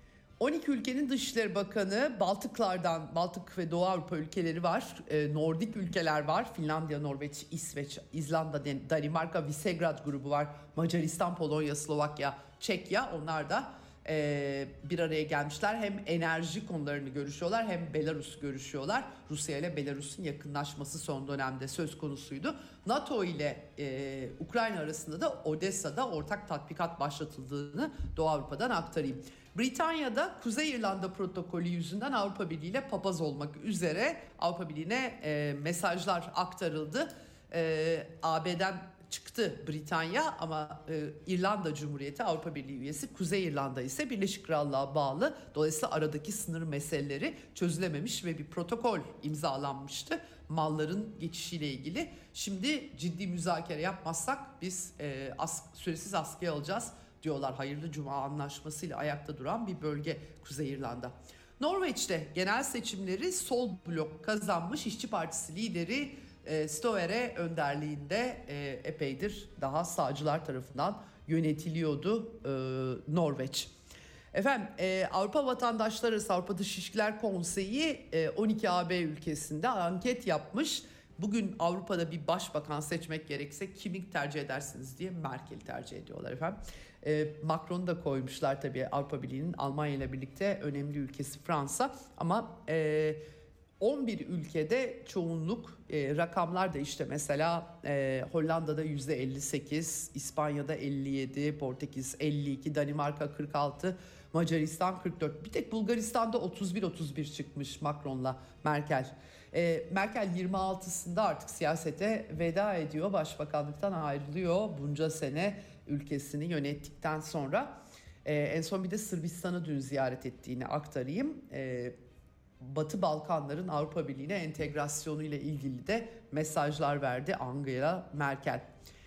Speaker 2: on iki ülkenin Dışişleri Bakanı, Baltıklardan, Baltık ve Doğu Avrupa ülkeleri var. Ee, Nordik ülkeler var. Finlandiya, Norveç, İsveç, İzlanda, Danimarka, Visegrad grubu var. Macaristan, Polonya, Slovakya, Çekya, onlar da e, bir araya gelmişler. Hem enerji konularını görüşüyorlar hem Belarus görüşüyorlar. Rusya ile Belarus'un yakınlaşması son dönemde söz konusuydu. NATO ile e, Ukrayna arasında da Odessa'da ortak tatbikat başlatıldığını Doğu Avrupa'dan aktarayım. Britanya'da Kuzey İrlanda protokolü yüzünden Avrupa Birliği ile papaz olmak üzere Avrupa Birliği'ne e, mesajlar aktarıldı. E, A B'den çıktı Britanya ama e, İrlanda Cumhuriyeti Avrupa Birliği üyesi, Kuzey İrlanda ise Birleşik Krallığa bağlı. Dolayısıyla aradaki sınır meseleleri çözülememiş ve bir protokol imzalanmıştı malların geçişiyle ilgili. Şimdi ciddi müzakere yapmazsak biz e, as, süresiz askıya alacağız diyorlar. Hayırlı Cuma anlaşmasıyla ayakta duran bir bölge Kuzey İrlanda. Norveç'te genel seçimleri sol blok kazanmış. İşçi Partisi lideri e, Støre önderliğinde e, epeydir daha sağcılar tarafından yönetiliyordu e, Norveç. Efendim e, Avrupa Vatandaşları Arası Avrupa Dış İlişkiler Konseyi e, on iki A B ülkesinde anket yapmış. Bugün Avrupa'da bir başbakan seçmek gerekse kimi tercih edersiniz diye Merkel'i tercih ediyorlar efendim. E, Macron'u da koymuşlar tabii, Avrupa Birliği'nin Almanya ile birlikte önemli ülkesi Fransa. Ama e, on bir ülkede çoğunluk e, rakamlar da işte mesela e, Hollanda'da yüzde elli sekiz, İspanya'da elli yedi, Portekiz elli iki, Danimarka kırk altı, Macaristan kırk dört. Bir tek Bulgaristan'da otuz bir otuz bir çıkmış Macron'la Merkel. E, Merkel yirmi altısında artık siyasete veda ediyor, başbakanlıktan ayrılıyor bunca sene ülkesini yönettikten sonra. E, en son bir de Sırbistan'ı dün ziyaret ettiğini aktarayım. E, Batı Balkanların Avrupa Birliği'ne entegrasyonu ile ilgili de mesajlar verdi Angela Merkel.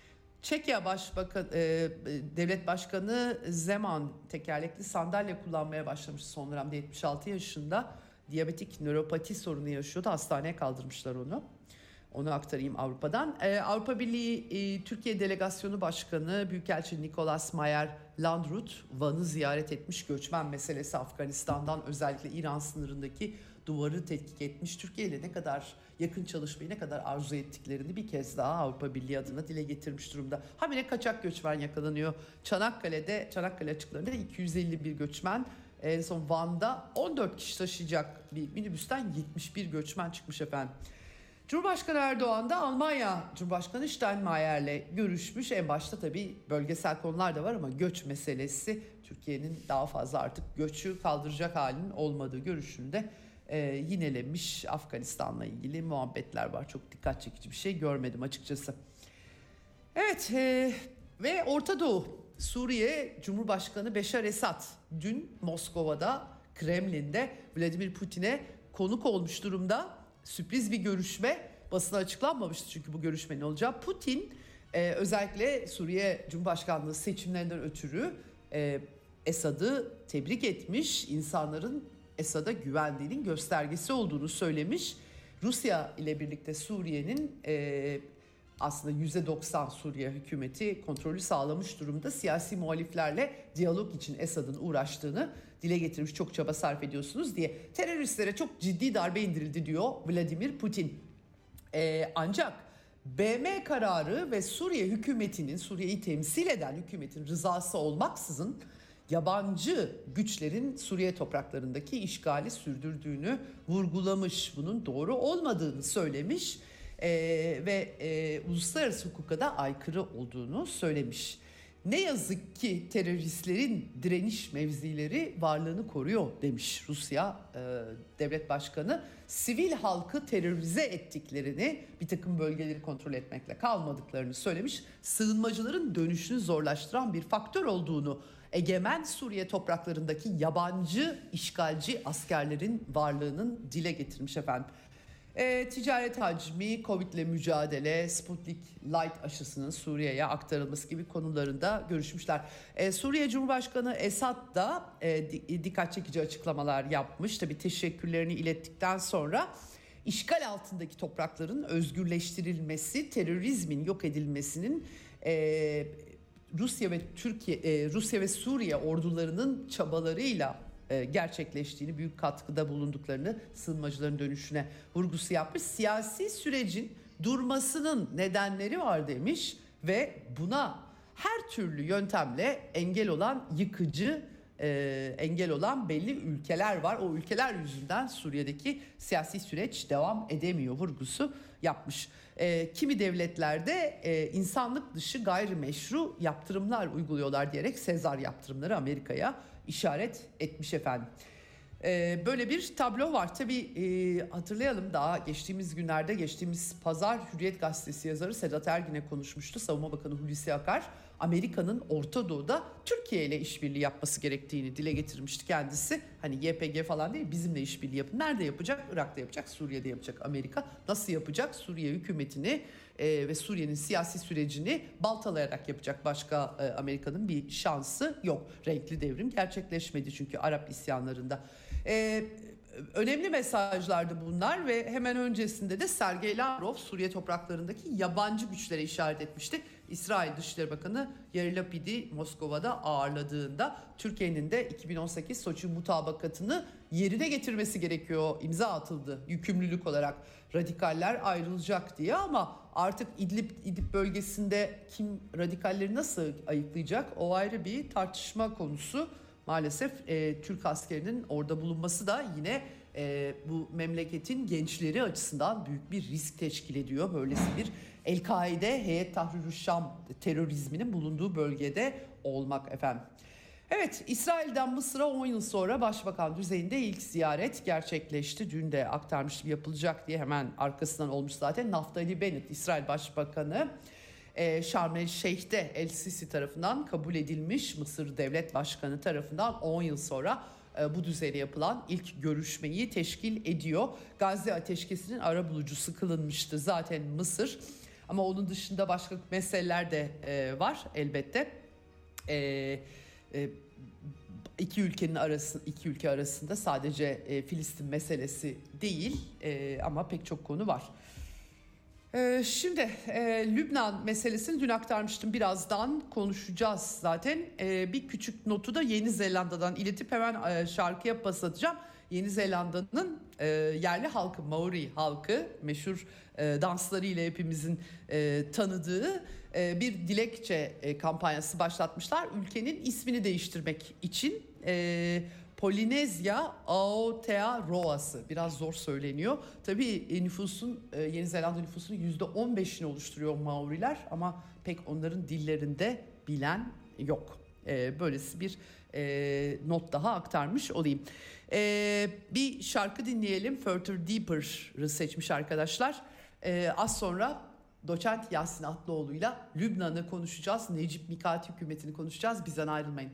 Speaker 2: Çekya Başbakan, e, Devlet Başkanı Zeman tekerlekli sandalye kullanmaya başlamış son dönemde, yetmiş altı yaşında. Diyabetik nöropati sorunu yaşıyordu. Hastaneye kaldırmışlar onu. Onu aktarayım Avrupa'dan. Ee, Avrupa Birliği e, Türkiye Delegasyonu Başkanı Büyükelçi Nicolas Meyer-Landrut Van'ı ziyaret etmiş. Göçmen meselesi Afganistan'dan, özellikle İran sınırındaki duvarı tetkik etmiş. Türkiye ile ne kadar yakın çalışmayı, ne kadar arzu ettiklerini bir kez daha Avrupa Birliği adına dile getirmiş durumda. Habire kaçak göçmen yakalanıyor. Çanakkale'de, Çanakkale açıklarında iki yüz elli bir göçmen, en son Van'da on dört kişi taşıyacak bir minibüsten yetmiş bir göçmen çıkmış efendim. Cumhurbaşkanı Erdoğan da Almanya Cumhurbaşkanı Steinmeier'le görüşmüş. En başta tabii bölgesel konular da var ama göç meselesi, Türkiye'nin daha fazla artık göçü kaldıracak halinin olmadığı görüşünde e, yinelemiş. Afganistan'la ilgili muhabbetler var. Çok dikkat çekici bir şey görmedim açıkçası. Evet e, ve Orta Doğu. Suriye Cumhurbaşkanı Beşar Esad dün Moskova'da, Kremlin'de Vladimir Putin'e konuk olmuş durumda. Sürpriz bir görüşme, basına açıklanmamıştı çünkü bu görüşmenin olacağı. Putin e, özellikle Suriye Cumhurbaşkanlığı seçimlerinden ötürü e, Esad'ı tebrik etmiş, insanların Esad'a güvendiğinin göstergesi olduğunu söylemiş. Rusya ile birlikte Suriye'nin e, aslında yüzde doksan Suriye hükümeti kontrolü sağlamış durumda. Siyasi muhaliflerle diyalog için Esad'ın uğraştığını dile getirmiş, çok çaba sarf ediyorsunuz diye. Teröristlere çok ciddi darbe indirildi diyor Vladimir Putin. Ee, ancak B M kararı ve Suriye hükümetinin, Suriye'yi temsil eden hükümetin rızası olmaksızın yabancı güçlerin Suriye topraklarındaki işgali sürdürdüğünü vurgulamış. Bunun doğru olmadığını söylemiş ee, ve e, uluslararası hukuka da aykırı olduğunu söylemiş. Ne yazık ki teröristlerin direniş mevzileri varlığını koruyor demiş Rusya e, devlet başkanı. Sivil halkı terörize ettiklerini, bir takım bölgeleri kontrol etmekle kalmadıklarını söylemiş. Sığınmacıların dönüşünü zorlaştıran bir faktör olduğunu, egemen Suriye topraklarındaki yabancı işgalci askerlerin varlığının dile getirmiş efendim. E, ticaret hacmi, Covid ile mücadele, Sputnik Light aşısının Suriye'ye aktarılması gibi konularında görüşmüşler. E, Suriye Cumhurbaşkanı Esad da e, dikkat çekici açıklamalar yapmış. Tabii teşekkürlerini ilettikten sonra işgal altındaki toprakların özgürleştirilmesi, terörizmin yok edilmesinin e, Rusya ve Türkiye, e, Rusya ve Suriye ordularının çabalarıyla gerçekleştiğini, büyük katkıda bulunduklarını, sığınmacıların dönüşüne vurgusu yapmış. Siyasi sürecin durmasının nedenleri var demiş ve buna her türlü yöntemle engel olan yıkıcı, e, engel olan belli ülkeler var. O ülkeler yüzünden Suriye'deki siyasi süreç devam edemiyor vurgusu yapmış. E, kimi devletlerde e, insanlık dışı gayrimeşru yaptırımlar uyguluyorlar diyerek Sezar yaptırımları Amerika'ya işaret etmiş efendim. Ee, böyle bir tablo var. Tabii e, hatırlayalım, daha geçtiğimiz günlerde, geçtiğimiz pazar Hürriyet Gazetesi yazarı Sedat Ergin'e konuşmuştu. Savunma Bakanı Hulusi Akar, Amerika'nın Orta Doğu'da Türkiye ile işbirliği yapması gerektiğini dile getirmişti kendisi. Hani Y P G falan değil, bizimle işbirliği yapın. Nerede yapacak? Irak'ta yapacak, Suriye'de yapacak Amerika. Nasıl yapacak? Suriye hükümetini e, ve Suriye'nin siyasi sürecini baltalayarak yapacak. Başka e, Amerika'nın bir şansı yok. Renkli devrim gerçekleşmedi çünkü Arap isyanlarında. E, önemli mesajlardı bunlar ve hemen öncesinde de Sergey Lavrov Suriye topraklarındaki yabancı güçlere işaret etmişti. İsrail Dışişleri Bakanı Yair Lapid'i Moskova'da ağırladığında Türkiye'nin de iki bin on sekiz Soçi mutabakatını yerine getirmesi gerekiyor, imza atıldı yükümlülük olarak, radikaller ayrılacak diye. Ama artık İdlib, İdlib bölgesinde kim radikalleri nasıl ayıklayacak, o ayrı bir tartışma konusu. Maalesef e, Türk askerinin orada bulunması da yine e, bu memleketin gençleri açısından büyük bir risk teşkil ediyor. Böylesi bir El-Kaide, Heyet Tahrir Şam terörizminin bulunduğu bölgede olmak efendim. Evet, İsrail'den Mısır'a on yıl sonra başbakan düzeyinde ilk ziyaret gerçekleşti. Dün de aktarmıştım, yapılacak diye, hemen arkasından olmuş zaten. Naftali Bennett, İsrail Başbakanı, e, Şarm El Şeyh'te El Sisi tarafından kabul edilmiş. Mısır Devlet Başkanı tarafından on yıl sonra e, bu düzeyde yapılan ilk görüşmeyi teşkil ediyor. Gazze ateşkesinin arabulucusu kılınmıştı zaten Mısır. Ama onun dışında başka meseleler de e, var elbette. E, e, iki ülkenin arası, iki ülke arasında sadece e, Filistin meselesi değil e, ama pek çok konu var. E, şimdi e, Lübnan meselesini dün aktarmıştım, birazdan konuşacağız zaten. E, bir küçük notu da Yeni Zelanda'dan iletip hemen e, şarkıya pas atacağım. Yeni Zelanda'nın e, yerli halkı, Maori halkı, meşhur e, danslarıyla hepimizin e, tanıdığı e, bir dilekçe e, kampanyası başlatmışlar. Ülkenin ismini değiştirmek için e, Polinezya Aotearoa'sı, biraz zor söyleniyor. Tabii e, nüfusun, e, Yeni Zelanda nüfusunun yüzde on beşini oluşturuyor Maoriler ama pek onların dillerinde bilen yok. E, böylesi bir e, not daha aktarmış olayım. E, bir şarkı dinleyelim. Further Deeper'ı seçmiş arkadaşlar. E, az sonra Doçent Yasin Atlıoğlu'yla Lübnan'ı konuşacağız. Necip Mikati hükümetini konuşacağız. Bizden ayrılmayın.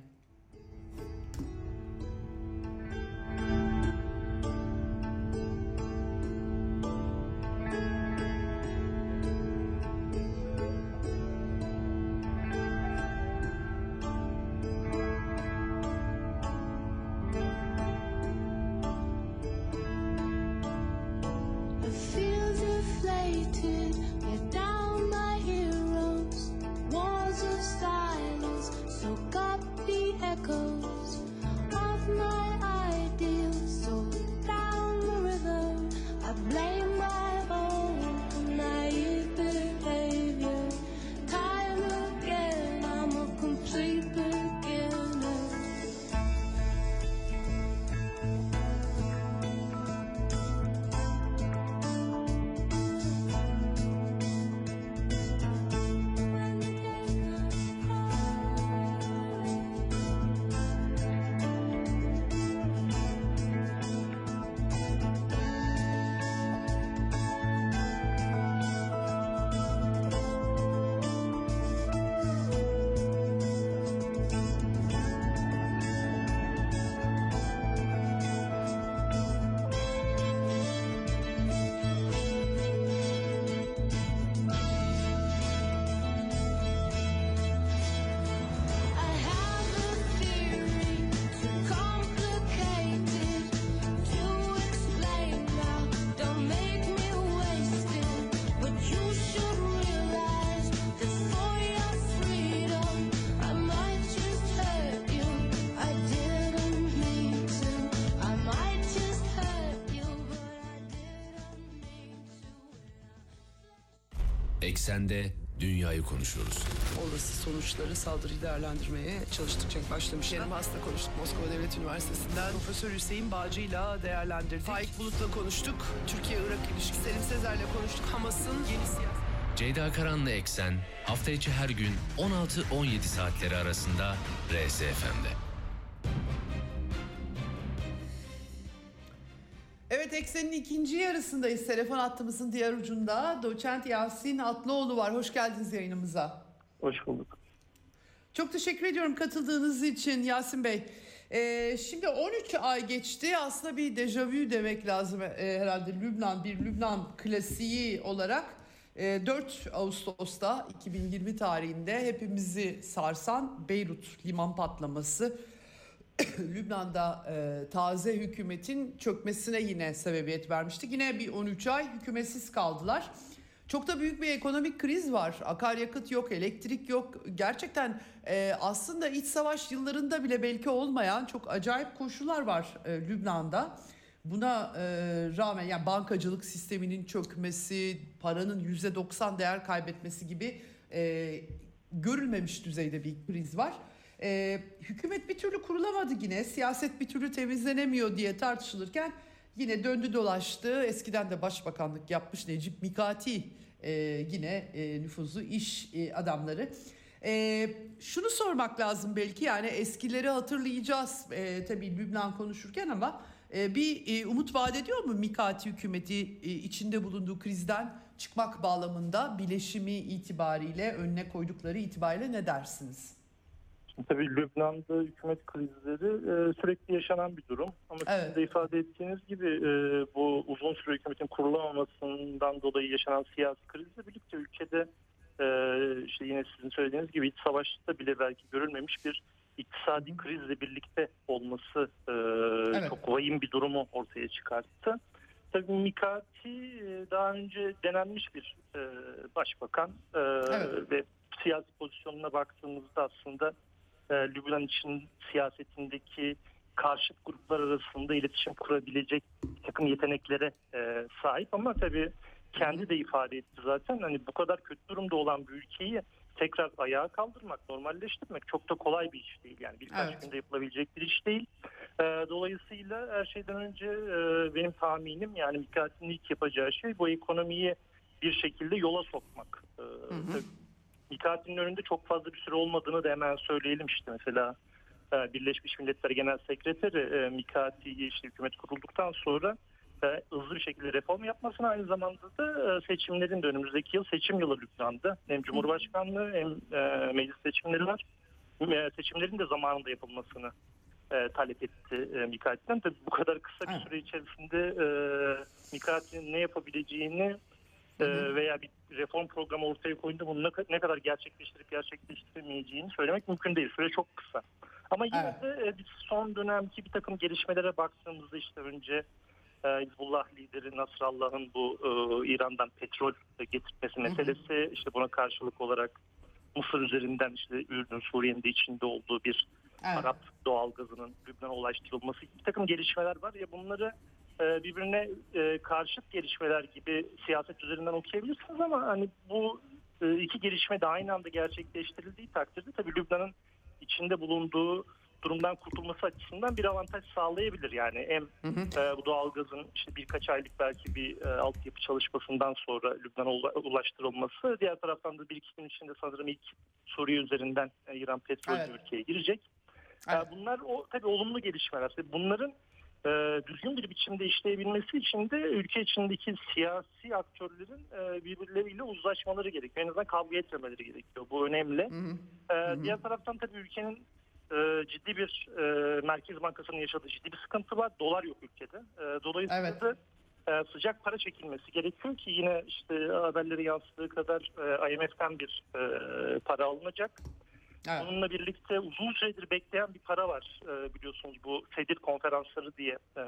Speaker 1: Eksende dünyayı konuşuyoruz.
Speaker 3: Olası sonuçları saldırıyı değerlendirmeye çalıştıkça başlamışlar. Kerim Has'la konuştuk Moskova Devlet Üniversitesi'nden. Profesör Hüseyin Bağcı'yla değerlendirdik. Faik Bulut'la konuştuk. Türkiye-Irak ilişkisi. Selim Sezer'le konuştuk. Hamas'ın yeni siyasi...
Speaker 1: Ceyda Karan'la Eksen hafta içi her gün on altı on yedi saatleri arasında R S F M'de.
Speaker 2: Evet, Eksen'in ikinci yarısındayız. Telefon hattımızın diğer ucunda Doçent Yasin Atlıoğlu var. Hoş geldiniz yayınımıza.
Speaker 4: Hoş bulduk.
Speaker 2: Çok teşekkür ediyorum katıldığınız için Yasin Bey. Ee, şimdi on üç ay geçti. Aslında bir dejavu demek lazım ee, herhalde. Lübnan bir Lübnan klasiği olarak e, dört Ağustos'ta iki bin yirmi tarihinde hepimizi sarsan Beyrut liman patlaması Lübnan'da e, taze hükümetin çökmesine yine sebebiyet vermişti. Yine bir on üç ay hükümetsiz kaldılar. Çok da büyük bir ekonomik kriz var. Akaryakıt yok, elektrik yok. Gerçekten e, aslında iç savaş yıllarında bile belki olmayan çok acayip koşullar var e, Lübnan'da. Buna e, rağmen yani bankacılık sisteminin çökmesi, paranın yüzde doksan değer kaybetmesi gibi e, görülmemiş düzeyde bir kriz var. Ee, hükümet bir türlü kurulamadı yine, siyaset bir türlü temizlenemiyor diye tartışılırken yine döndü dolaştı. Eskiden de başbakanlık yapmış Necip Mikati e, yine e, nüfuzlu iş e, adamları. E, şunu sormak lazım belki, yani eskileri hatırlayacağız e, tabii Lübnan konuşurken ama e, bir e, umut vaat ediyor mu Mikati hükümeti e, içinde bulunduğu krizden çıkmak bağlamında, bileşimi itibariyle, önüne koydukları itibariyle ne dersiniz?
Speaker 4: Tabii Lübnan'da hükümet krizleri e, sürekli yaşanan bir durum. Ama
Speaker 2: Evet.
Speaker 4: sizin de ifade ettiğiniz gibi e, bu uzun süre hükümetin kurulamamasından dolayı yaşanan siyasi krizle birlikte ülkede e, işte yine sizin söylediğiniz gibi iç savaşta bile belki görülmemiş bir iktisadi krizle birlikte olması e,
Speaker 2: Evet.
Speaker 4: çok vahim bir durumu ortaya çıkarttı. Tabii Mikati daha önce denenmiş bir e, başbakan e,
Speaker 2: Evet.
Speaker 4: ve siyasi pozisyonuna baktığımızda aslında e, Lübnan için siyasetindeki karşıt gruplar arasında iletişim kurabilecek bir takım yeteneklere e, sahip, ama tabii kendi de ifade etti zaten, hani bu kadar kötü durumda olan bir ülkeyi tekrar ayağa kaldırmak, normalleştirmek çok da kolay bir iş değil. Yani birkaç
Speaker 2: Evet.
Speaker 4: günde yapılabilecek bir iş değil. E, dolayısıyla her şeyden önce e, benim tahminim, yani Mikati'nin ilk yapacağı şey bu ekonomiyi bir şekilde yola sokmak. E,
Speaker 2: Hı hı.
Speaker 4: Mikati'nin önünde çok fazla bir süre olmadığını da hemen söyleyelim. İşte mesela e, Birleşmiş Milletler Genel Sekreteri e, Mikati'yi işte hükümet kurulduktan sonra e, hızlı bir şekilde reform yapmasına, aynı zamanda da e, seçimlerin de önümüzdeki yıl seçim yılı Lübnan'da. Hem Cumhurbaşkanlığı hem e, meclis seçimleri var. E, seçimlerin de zamanında yapılmasını e, talep etti e, Mikati'den. Tabii bu kadar kısa bir
Speaker 2: Evet.
Speaker 4: süre içerisinde e, Mikati'nin ne yapabileceğini e, veya bir reform programı ortaya koyduğunda bunu ne, ne kadar gerçekleştirip gerçekleştiremeyeceğini söylemek mümkün değil. Süre çok kısa. Ama yine
Speaker 2: Evet.
Speaker 4: de e, biz son dönemki bir takım gelişmelere baktığımızda, işte önce e, Hizbullah lideri Nasrallah'ın bu e, İran'dan petrol getirmesi meselesi, işte buna karşılık olarak Mısır üzerinden işte Ürdün, Suriye'nin de içinde olduğu bir
Speaker 2: Evet.
Speaker 4: Arap doğalgazının Lübnan'a ulaştırılması, bir takım gelişmeler var ya, bunları e, birbirine e, karşıt gelişmeler gibi siyaset üzerinden okuyabilirsiniz, ama hani bu e, iki gelişme de aynı anda gerçekleştirildiği takdirde tabii Lübnan'ın içinde bulunduğu durumdan kurtulması açısından bir avantaj sağlayabilir. Yani hem e, bu doğalgazın işte birkaç aylık belki bir e, altyapı çalışmasından sonra Lübnan'a ula- ulaştırılması, diğer taraftan da bir iki gün içinde sanırım ilk Suriye üzerinden e, İran petrolü
Speaker 2: Evet.
Speaker 4: ülkeye girecek.
Speaker 2: Evet.
Speaker 4: E, bunlar o tabii olumlu gelişmeler. Bunların e, düzgün bir biçimde işleyebilmesi için de ülke içindeki siyasi aktörlerin e, birbirleriyle uzlaşmaları gerekiyor. En azından kavga etmemeleri gerekiyor. Bu önemli.
Speaker 2: Hı hı.
Speaker 4: E, diğer taraftan tabii ülkenin e, ciddi bir e, Merkez Bankası'nın yaşadığı ciddi bir sıkıntı var. Dolar yok ülkede. E, dolayısıyla
Speaker 2: Evet.
Speaker 4: da e, sıcak para çekilmesi gerekiyor ki yine işte haberleri yansıdığı kadar e, I M F'ten bir e, para alınacak.
Speaker 2: Evet.
Speaker 4: Bununla birlikte uzun süredir bekleyen bir para var, e, biliyorsunuz bu Sedir konferansları diye e,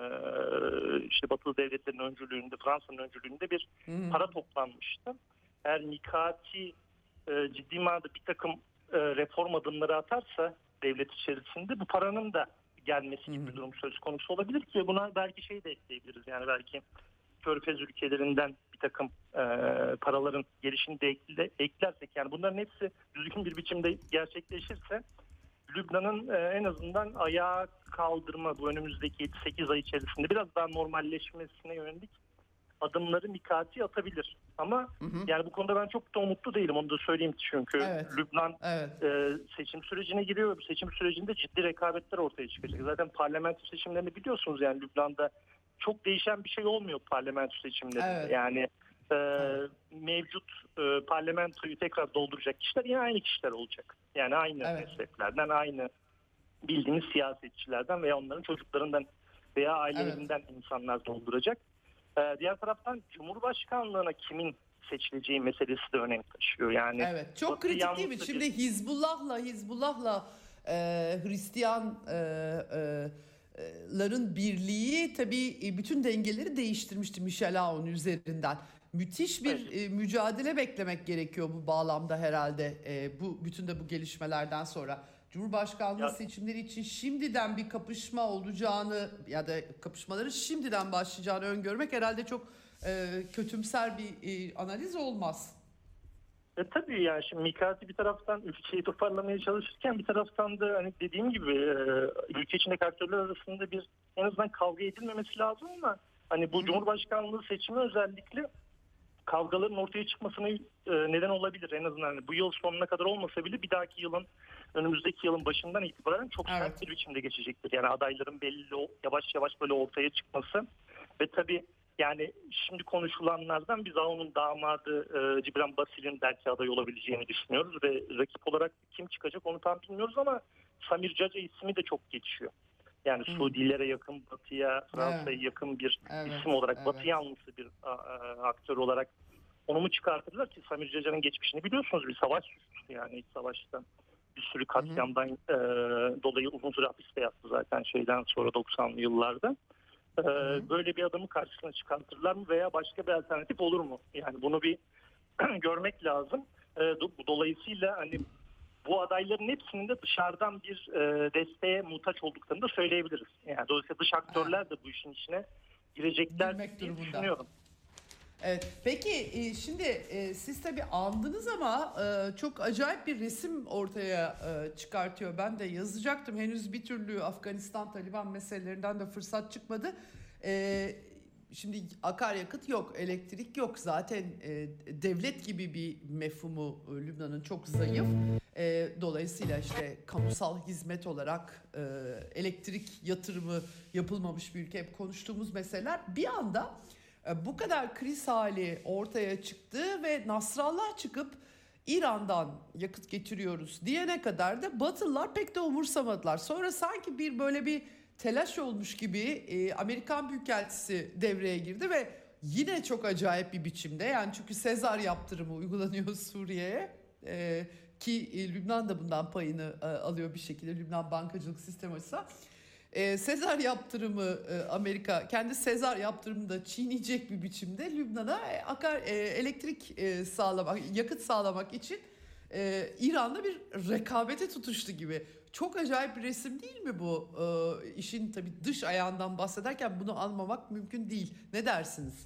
Speaker 4: işte Batılı devletlerin öncülüğünde, Fransa'nın öncülüğünde bir
Speaker 2: Hı hı.
Speaker 4: para toplanmıştı. Eğer Mikati e, ciddi manada bir takım e, reform adımları atarsa devlet içerisinde, bu paranın da gelmesi gibi bir durum söz konusu olabilir ki buna belki şey de ekleyebiliriz. Yani belki Körfez ülkelerinden bir takım e, paraların gelişini de ekle, eklersek, yani bunların hepsi düzgün bir biçimde gerçekleşirse Lübnan'ın e, en azından ayağa kaldırma, bu önümüzdeki yedi sekiz ay içerisinde biraz daha normalleşmesine yönelik adımları Mikati atabilir. Ama hı hı. yani bu konuda ben çok da umutlu değilim, onu da söyleyeyim, çünkü evet. Lübnan evet. E, seçim sürecine giriyor. Bu seçim sürecinde ciddi rekabetler ortaya çıkacak. Zaten parlamento seçimlerini biliyorsunuz, yani Lübnan'da çok değişen bir şey olmuyor parlamento seçimlerinde. Evet. Yani e, evet. mevcut e, parlamentoyu tekrar dolduracak kişiler yine aynı kişiler olacak. Yani aynı evet. mesleklerden, aynı bildiğimiz siyasetçilerden veya onların çocuklarından veya ailelerinden evet. insanlar dolduracak. Ee, diğer taraftan Cumhurbaşkanlığına kimin seçileceği meselesi de önem taşıyor. Yani
Speaker 2: evet, çok kritik değil mi? Bir... Şimdi Hizbullah'la Hizbullah'la e, Hristiyanların e, e, birliği tabii bütün dengeleri değiştirmişti Michel Aoun üzerinden. Müthiş bir evet. e, mücadele beklemek gerekiyor bu bağlamda herhalde. E, bu bütün de bu gelişmelerden sonra. Cumhurbaşkanlığı ya, seçimleri için şimdiden bir kapışma olacağını ya da kapışmaları şimdiden başlayacağını öngörmek herhalde çok e, kötümser bir e, analiz olmaz.
Speaker 4: E tabii, yani şimdi Mikati bir taraftan ülkeyi toparlamaya çalışırken bir taraftan da hani dediğim gibi e, ülke içindeki aktörler arasında bir en azından kavga edilmemesi lazım, ama hani bu Hı. Cumhurbaşkanlığı seçimi özellikle kavgaların ortaya çıkmasına e, neden olabilir. En azından hani bu yıl sonuna kadar olmasa bile bir dahaki yılın, önümüzdeki yılın başından itibaren çok evet. sert bir biçimde geçecektir. Yani adayların belli yavaş yavaş böyle ortaya çıkması ve tabii yani şimdi konuşulanlardan biz Aoun'un damadı e, Cibran Basil'in belki aday olabileceğini düşünüyoruz ve rakip olarak kim çıkacak onu tam bilmiyoruz, ama Samir Caca ismi de çok geçiyor. Yani hmm. Suudilere yakın, Batı'ya, Fransa'ya evet. yakın bir evet. isim olarak, evet. Batı yanlısı bir a, a, aktör olarak onu mu çıkartırlar ki? Samir Caca'nın geçmişini biliyorsunuz, bir savaş suçlusu, yani iç savaşta bir sürü katliamdan e, dolayı uzun süre hapiste yattı zaten şeyden sonra doksanlı yıllarda. E, böyle bir adamı karşısına çıkartırlar mı veya başka bir alternatif olur mu? Yani bunu bir görmek lazım. E, dolayısıyla hani bu adayların hepsinin de dışarıdan bir e, desteğe muhtaç olduklarını da söyleyebiliriz. Yani dolayısıyla dış aktörler de bu işin içine girecekler diye düşünüyorum.
Speaker 2: Evet. Peki şimdi siz tabii andınız ama çok acayip bir resim ortaya çıkartıyor. Ben de yazacaktım. Henüz bir türlü Afganistan Taliban meselelerinden de fırsat çıkmadı. Şimdi akaryakıt yok, elektrik yok. Zaten devlet gibi bir mefhumu Lübnan'ın çok zayıf. Dolayısıyla işte kamusal hizmet olarak elektrik yatırımı yapılmamış bir ülke. Hep konuştuğumuz meseleler bir anda bu kadar kriz hali ortaya çıktı ve Nasrallah çıkıp İran'dan yakıt getiriyoruz diyene kadar da Batılılar pek de umursamadılar. Sonra sanki bir böyle bir telaş olmuş gibi e, Amerikan Büyükelçisi devreye girdi ve yine çok acayip bir biçimde, yani çünkü Sezar yaptırımı uygulanıyor Suriye'ye e, ki e, Lübnan da bundan payını e, alıyor bir şekilde, Lübnan bankacılık sistemi açısından. Ee, Sezar yaptırımı e, Amerika kendi Sezar yaptırımını da çiğneyecek bir biçimde Lübnan'a e, akar e, elektrik e, sağlamak, yakıt sağlamak için e, İran'la bir rekabete tutuştu gibi. Çok acayip bir resim değil mi bu? E, işin tabii dış ayağından bahsederken bunu anlamak mümkün değil. Ne dersiniz?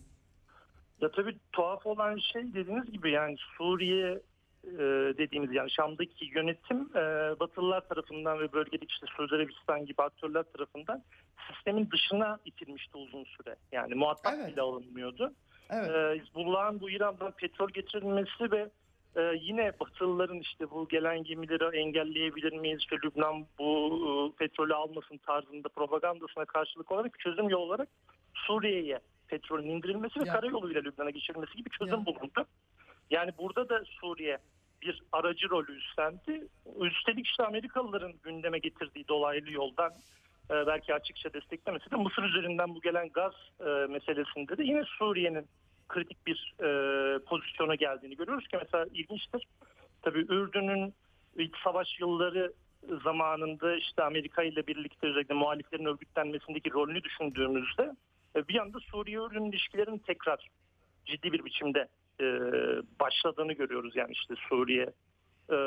Speaker 4: Ya tabii tuhaf olan şey dediğiniz gibi, yani Suriye dediğimiz, yani Şam'daki yönetim Batılılar tarafından ve bölgedeki işte Suudi Arabistan gibi aktörler tarafından sistemin dışına itilmişti uzun süre. Yani muhatap evet. bile alınmıyordu. Evet. Hizbullah'ın bu İran'dan petrol getirilmesi ve yine Batılıların işte bu gelen gemileri engelleyebilir miyiz, işte Lübnan bu petrolü almasın tarzında propagandasına karşılık olarak bir çözüm yolu olarak Suriye'ye petrolün indirilmesi ve ya. karayoluyla Lübnan'a geçirilmesi gibi çözüm ya. bulundu. Yani burada da Suriye bir aracı rolü üstlendi. Üstelik işte Amerikalıların gündeme getirdiği dolaylı yoldan e, belki açıkça desteklemesi de Mısır üzerinden bu gelen gaz e, meselesinde de yine Suriye'nin kritik bir e, pozisyona geldiğini görüyoruz ki mesela ilginçtir. Tabii Ürdün'ün iç savaş yılları zamanında işte Amerika ile birlikte özellikle muhaliflerin örgütlenmesindeki rolünü düşündüğümüzde e, bir yanda Suriye-Ürdün ilişkilerinin tekrar ciddi bir biçimde e, başladığını görüyoruz. Yani işte Suriye e,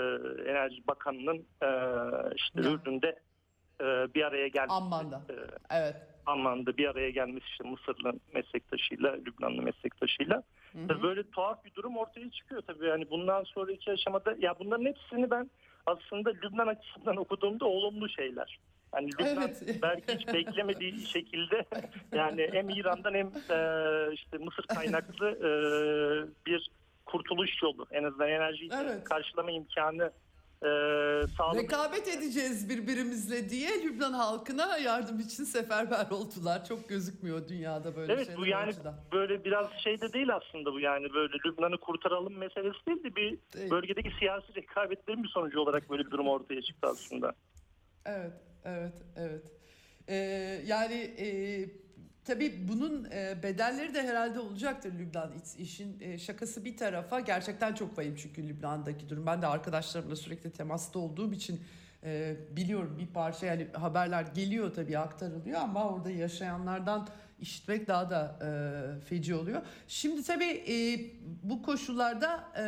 Speaker 4: Enerji Bakanı'nın e, işte ya. Ürdün'de e, bir araya gelmesi.
Speaker 2: Amman'da. E, evet.
Speaker 4: Amman'da bir araya gelmesi, işte Mısırlı meslektaşıyla, Lübnanlı meslektaşıyla. Hı hı. Böyle tuhaf bir durum ortaya çıkıyor tabii. Yani bundan sonraki aşamada, ya bunların hepsini ben aslında Lübnan açısından okuduğumda olumlu şeyler. Yani Lübnan
Speaker 2: evet.
Speaker 4: belki hiç beklemediği şekilde yani hem İran'dan hem e, işte Mısır kaynaklı e, bir kurtuluş yolu, en azından enerji
Speaker 2: evet.
Speaker 4: karşılama imkanı e, sağlamak.
Speaker 2: Rekabet edeceğiz birbirimizle diye Lübnan halkına yardım için seferber oldular. Çok gözükmüyor dünyada böyle
Speaker 4: evet,
Speaker 2: şeyler.
Speaker 4: Evet, bu yani
Speaker 2: açıdan.
Speaker 4: böyle biraz şey de değil aslında, bu yani böyle Lübnan'ı kurtaralım meselesi değil de bir değil. Bölgedeki siyasi rekabetlerin bir sonucu olarak böyle bir durum ortaya çıktı aslında.
Speaker 2: Evet, evet, evet. Ee, yani e, tabii bunun e, bedelleri de herhalde olacaktır Lübnan. İşin e, şakası bir tarafa, gerçekten çok vahim çünkü Lübnan'daki durum. Ben de arkadaşlarımla sürekli temasta olduğum için e, biliyorum bir parça, yani haberler geliyor tabii, aktarılıyor ama orada yaşayanlardan işitmek daha da e, feci oluyor. Şimdi tabii e, bu koşullarda E,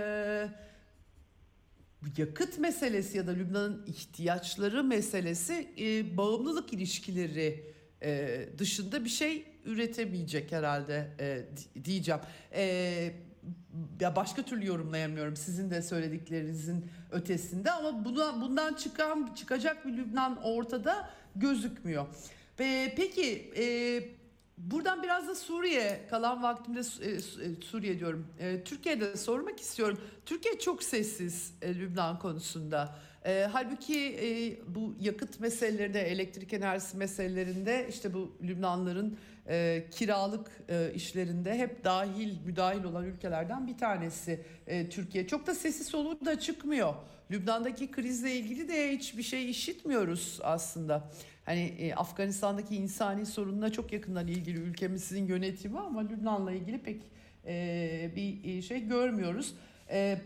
Speaker 2: yakıt meselesi ya da Lübnan'ın ihtiyaçları meselesi e, bağımlılık ilişkileri e, dışında bir şey üretemeyecek herhalde e, diyeceğim. E, ya başka türlü yorumlayamıyorum sizin de söylediklerinizin ötesinde, ama buna, bundan çıkan çıkacak bir Lübnan ortada gözükmüyor. E, peki e, buradan biraz da Suriye, kalan vaktimde Suriye diyorum. Türkiye'de sormak istiyorum. Türkiye çok sessiz Lübnan konusunda. E, halbuki e, bu yakıt meselelerinde, elektrik enerjisi meselelerinde, işte bu Lübnanların e, kiralık e, işlerinde hep dahil, müdahil olan ülkelerden bir tanesi e, Türkiye. Çok da sesi soluğu da çıkmıyor. Lübnan'daki krizle ilgili de hiçbir şey işitmiyoruz aslında. Hani e, Afganistan'daki insani sorununa çok yakından ilgili ülkemizin yönetimi, ama Lübnan'la ilgili pek e, bir şey görmüyoruz. E,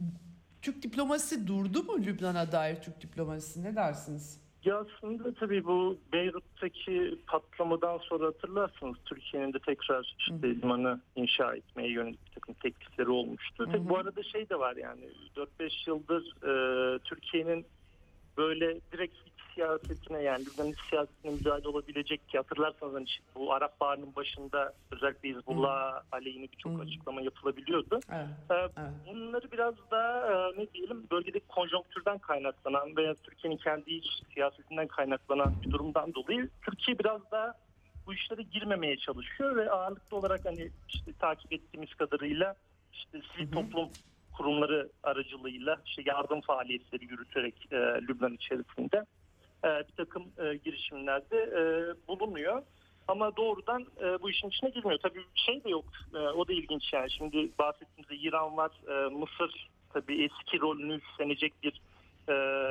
Speaker 2: Türk diplomasisi durdu mu, Lübnan'a dair Türk diplomasisi, ne dersiniz?
Speaker 4: Ya aslında tabii bu Beyrut'taki patlamadan sonra hatırlarsınız Türkiye'nin de tekrar işte limanı inşa etmeye yönelik bir takım teklifleri olmuştu. Tabii bu arada şey de var, yani dört beş yıldır e, Türkiye'nin böyle direkt iç siyasetine, yani Lübnan iç siyasetine müdahale olabilecek, ki hatırlarsanız hani bu Arap Baharı'nın başında özellikle Hizbullah aleyhine birçok hmm. açıklama yapılabiliyordu. Evet. Ee, evet. Bunları biraz da e, ne diyelim, bölgedeki konjonktürden kaynaklanan veya Türkiye'nin kendi iç siyasetinden kaynaklanan bir durumdan dolayı Türkiye biraz daha bu işlere girmemeye çalışıyor ve ağırlıklı olarak hani işte takip ettiğimiz kadarıyla işte sivil toplum kurumları aracılığıyla işte yardım faaliyetleri yürüterek e, Lübnan içerisinde e, bir takım e, girişimlerde e, bulunuyor. Ama doğrudan e, bu işin içine girmiyor. Tabii şey de yok. E, o da ilginç yani. Şimdi bahsettiğimizde İran var. E, Mısır tabii eski rolünü üstlenecek bir e,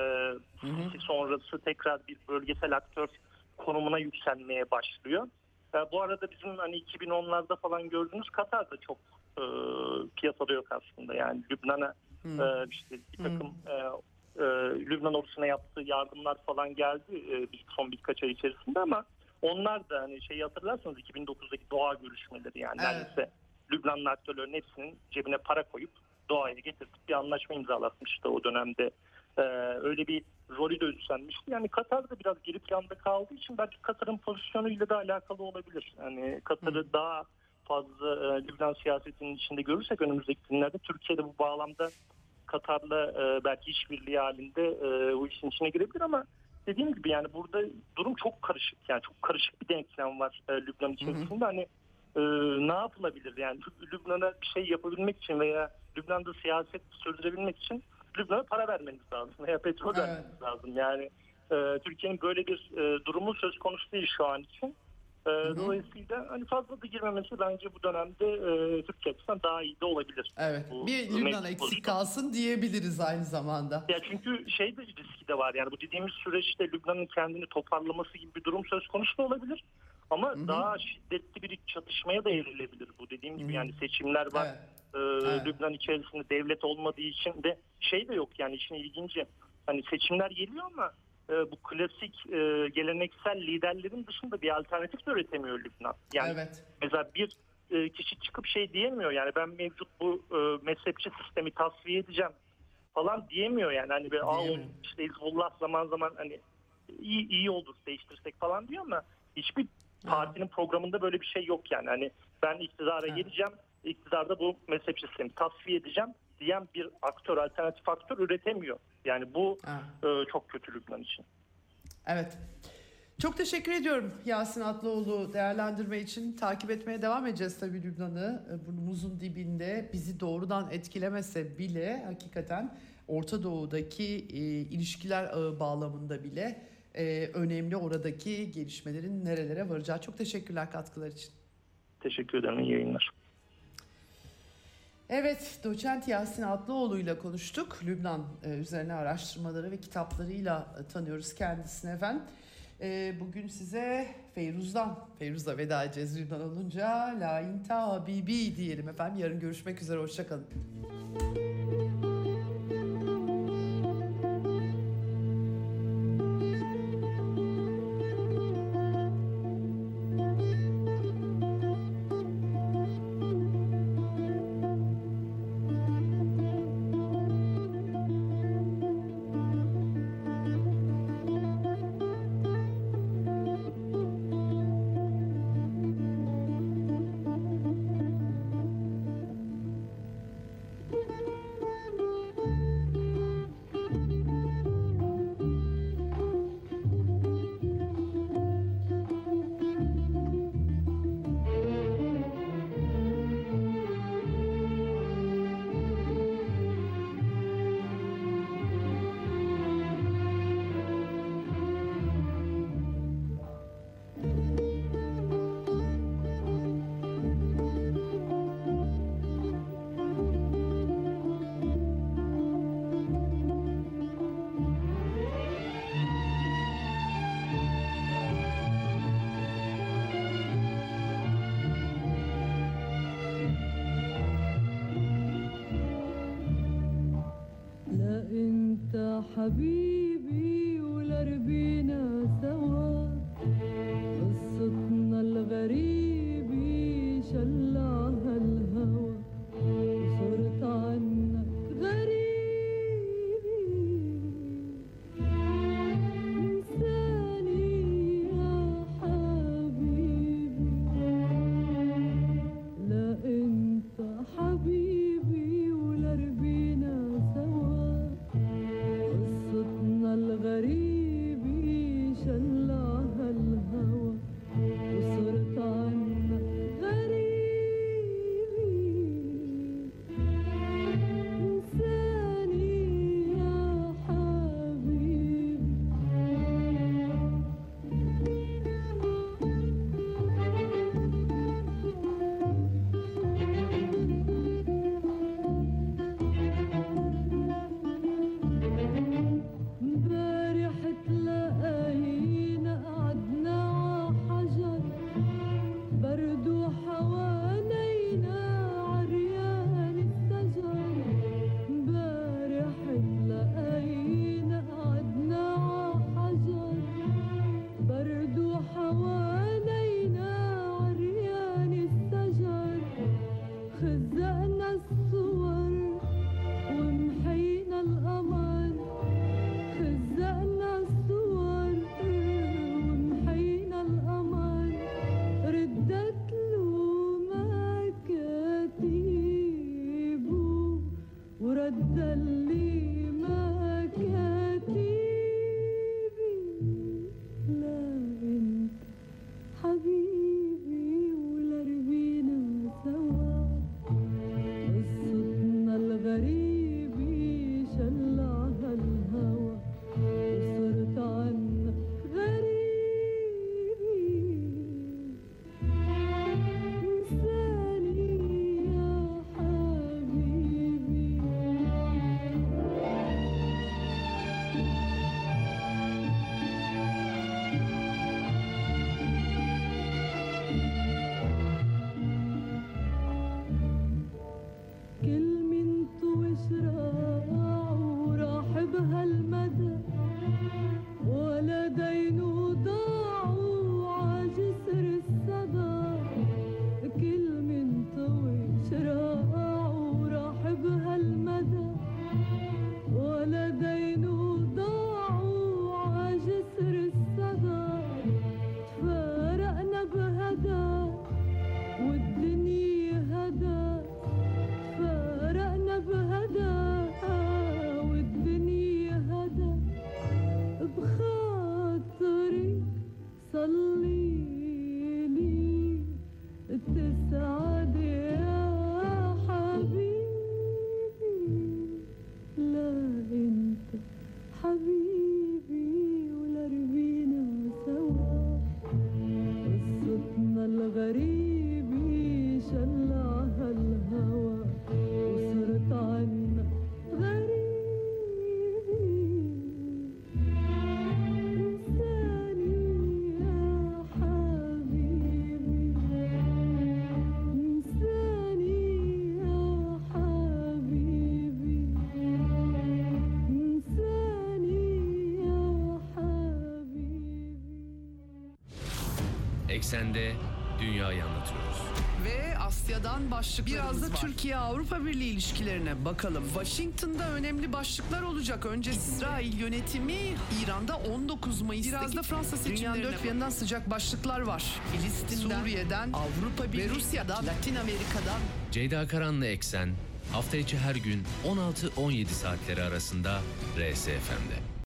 Speaker 4: hı hı. sonrası tekrar bir bölgesel aktör konumuna yükselmeye başlıyor. E, bu arada bizim hani iki bin onlarda falan gördüğümüz Katar da çok e, piyasada yok aslında. Yani Lübnan'a hmm. e, işte bir takım hmm. e, e, Lübnan ordusuna yaptığı yardımlar falan geldi e, son birkaç ay içerisinde, ama onlar da hani şeyi hatırlarsanız iki bin dokuzdaki Doğa görüşmeleri, yani evet. neredeyse Lübnanlı aktörlerin hepsinin cebine para koyup Doğa'ya getirdik bir anlaşma imzalatmıştı o dönemde. Ee, öyle bir rolü de üstlenmişti. Yani Katar da biraz geri planda kaldığı için belki Katar'ın pozisyonuyla da alakalı olabilir. Yani Katar'ı hmm. daha fazla e, Lübnan siyasetinin içinde görürsek önümüzdeki günlerde Türkiye'de bu bağlamda Katar'la e, belki işbirliği halinde e, o işin içine girebilir, ama dediğim gibi yani burada durum çok karışık, yani çok karışık bir denklem var e, Lübnan içerisinde. Hı hı. Hani e, ne yapılabilir yani Lübnan'a bir şey yapabilmek için veya Lübnan'da siyaset sürdürebilmek için Lübnan'a para vermeniz lazım veya petrol evet. vermeniz lazım. Yani e, Türkiye'nin böyle bir e, durumu söz konusu değil şu an için. E, dolayısıyla hani fazla da girmemesi bence bu dönemde e, Türkiye açısından daha iyi de olabilir.
Speaker 2: Evet.
Speaker 4: Bu,
Speaker 2: bir Lübnan eksik oluştu. kalsın diyebiliriz aynı zamanda.
Speaker 4: Ya çünkü şey de riski de var. Yani bu dediğimiz süreçte Lübnan'ın kendini toparlaması gibi bir durum söz konusu da olabilir. Ama Hı-hı. daha şiddetli bir çatışmaya da evrilebilir bu. Dediğim gibi Hı-hı. yani seçimler var. Evet. Ee, evet. Lübnan içerisinde devlet olmadığı için de şey de yok, yani işin ilginci. Hani seçimler geliyor ama e, bu klasik e, geleneksel liderlerin dışında bir alternatif de üretemiyor Lübnan. Yani evet. mesela bir e, kişi çıkıp şey diyemiyor, yani ben mevcut bu e, mezhepçi sistemi tasfiye edeceğim falan diyemiyor yani. Hani bir aa işte Hizbullah zaman zaman hani iyi iyi olur değiştirsek falan diyor, ama hiçbir partinin programında böyle bir şey yok yani. Hani ben iktidara
Speaker 2: Evet.
Speaker 4: geleceğim, iktidarda bu mezhep sistemi tasfiye edeceğim diyen bir aktör, alternatif aktör üretemiyor. Yani bu
Speaker 2: Evet.
Speaker 4: e, çok kötü Lübnan için.
Speaker 2: Evet. Çok teşekkür ediyorum Yasin Atlıoğlu, değerlendirme için. Takip etmeye devam edeceğiz tabii Lübnan'ı. Burnumuzun dibinde, bizi doğrudan etkilemese bile hakikaten Orta Doğu'daki e, ilişkiler ağı bağlamında bile e, önemli oradaki gelişmelerin nerelere varacağı. Çok teşekkürler katkılar için.
Speaker 4: Teşekkür ederim. İyi yayınlar.
Speaker 2: Evet, doçent Yasin Atlıoğlu ile konuştuk. Lübnan e, üzerine araştırmaları ve kitaplarıyla e, tanıyoruz kendisini efendim. E, bugün size Feyruz'dan, Feyruz'la veda edeceğiz Lübnan olunca. La inta habibi diyelim efendim. Yarın görüşmek üzere, hoşçakalın.
Speaker 5: حبيبي ولا ربينا سوا قصتنا الغريبة شلعها الهوى وصرت عنك غريبة انساني يا حبيبي لا انت حبيبي ولا ربينا سوا قصتنا
Speaker 1: Eksen'de dünyayı anlatıyoruz.
Speaker 3: Ve Asya'dan başlıklarımız
Speaker 2: Biraz da
Speaker 3: var. Türkiye-Avrupa Birliği ilişkilerine bakalım. Washington'da önemli başlıklar olacak. Önce İsrail yönetimi, İran'da on dokuz Mayıs'taki biraz da Fransa seçimlerine. Dünyanın dört bir yanından sıcak başlıklar var. Filistin'den, Suriye'den, Avrupa Birliği ve Rusya'dan, Latin Amerika'dan.
Speaker 1: Ceyda Karan'la Eksen hafta içi her gün on altı on yedi saatleri arasında R S F M'de.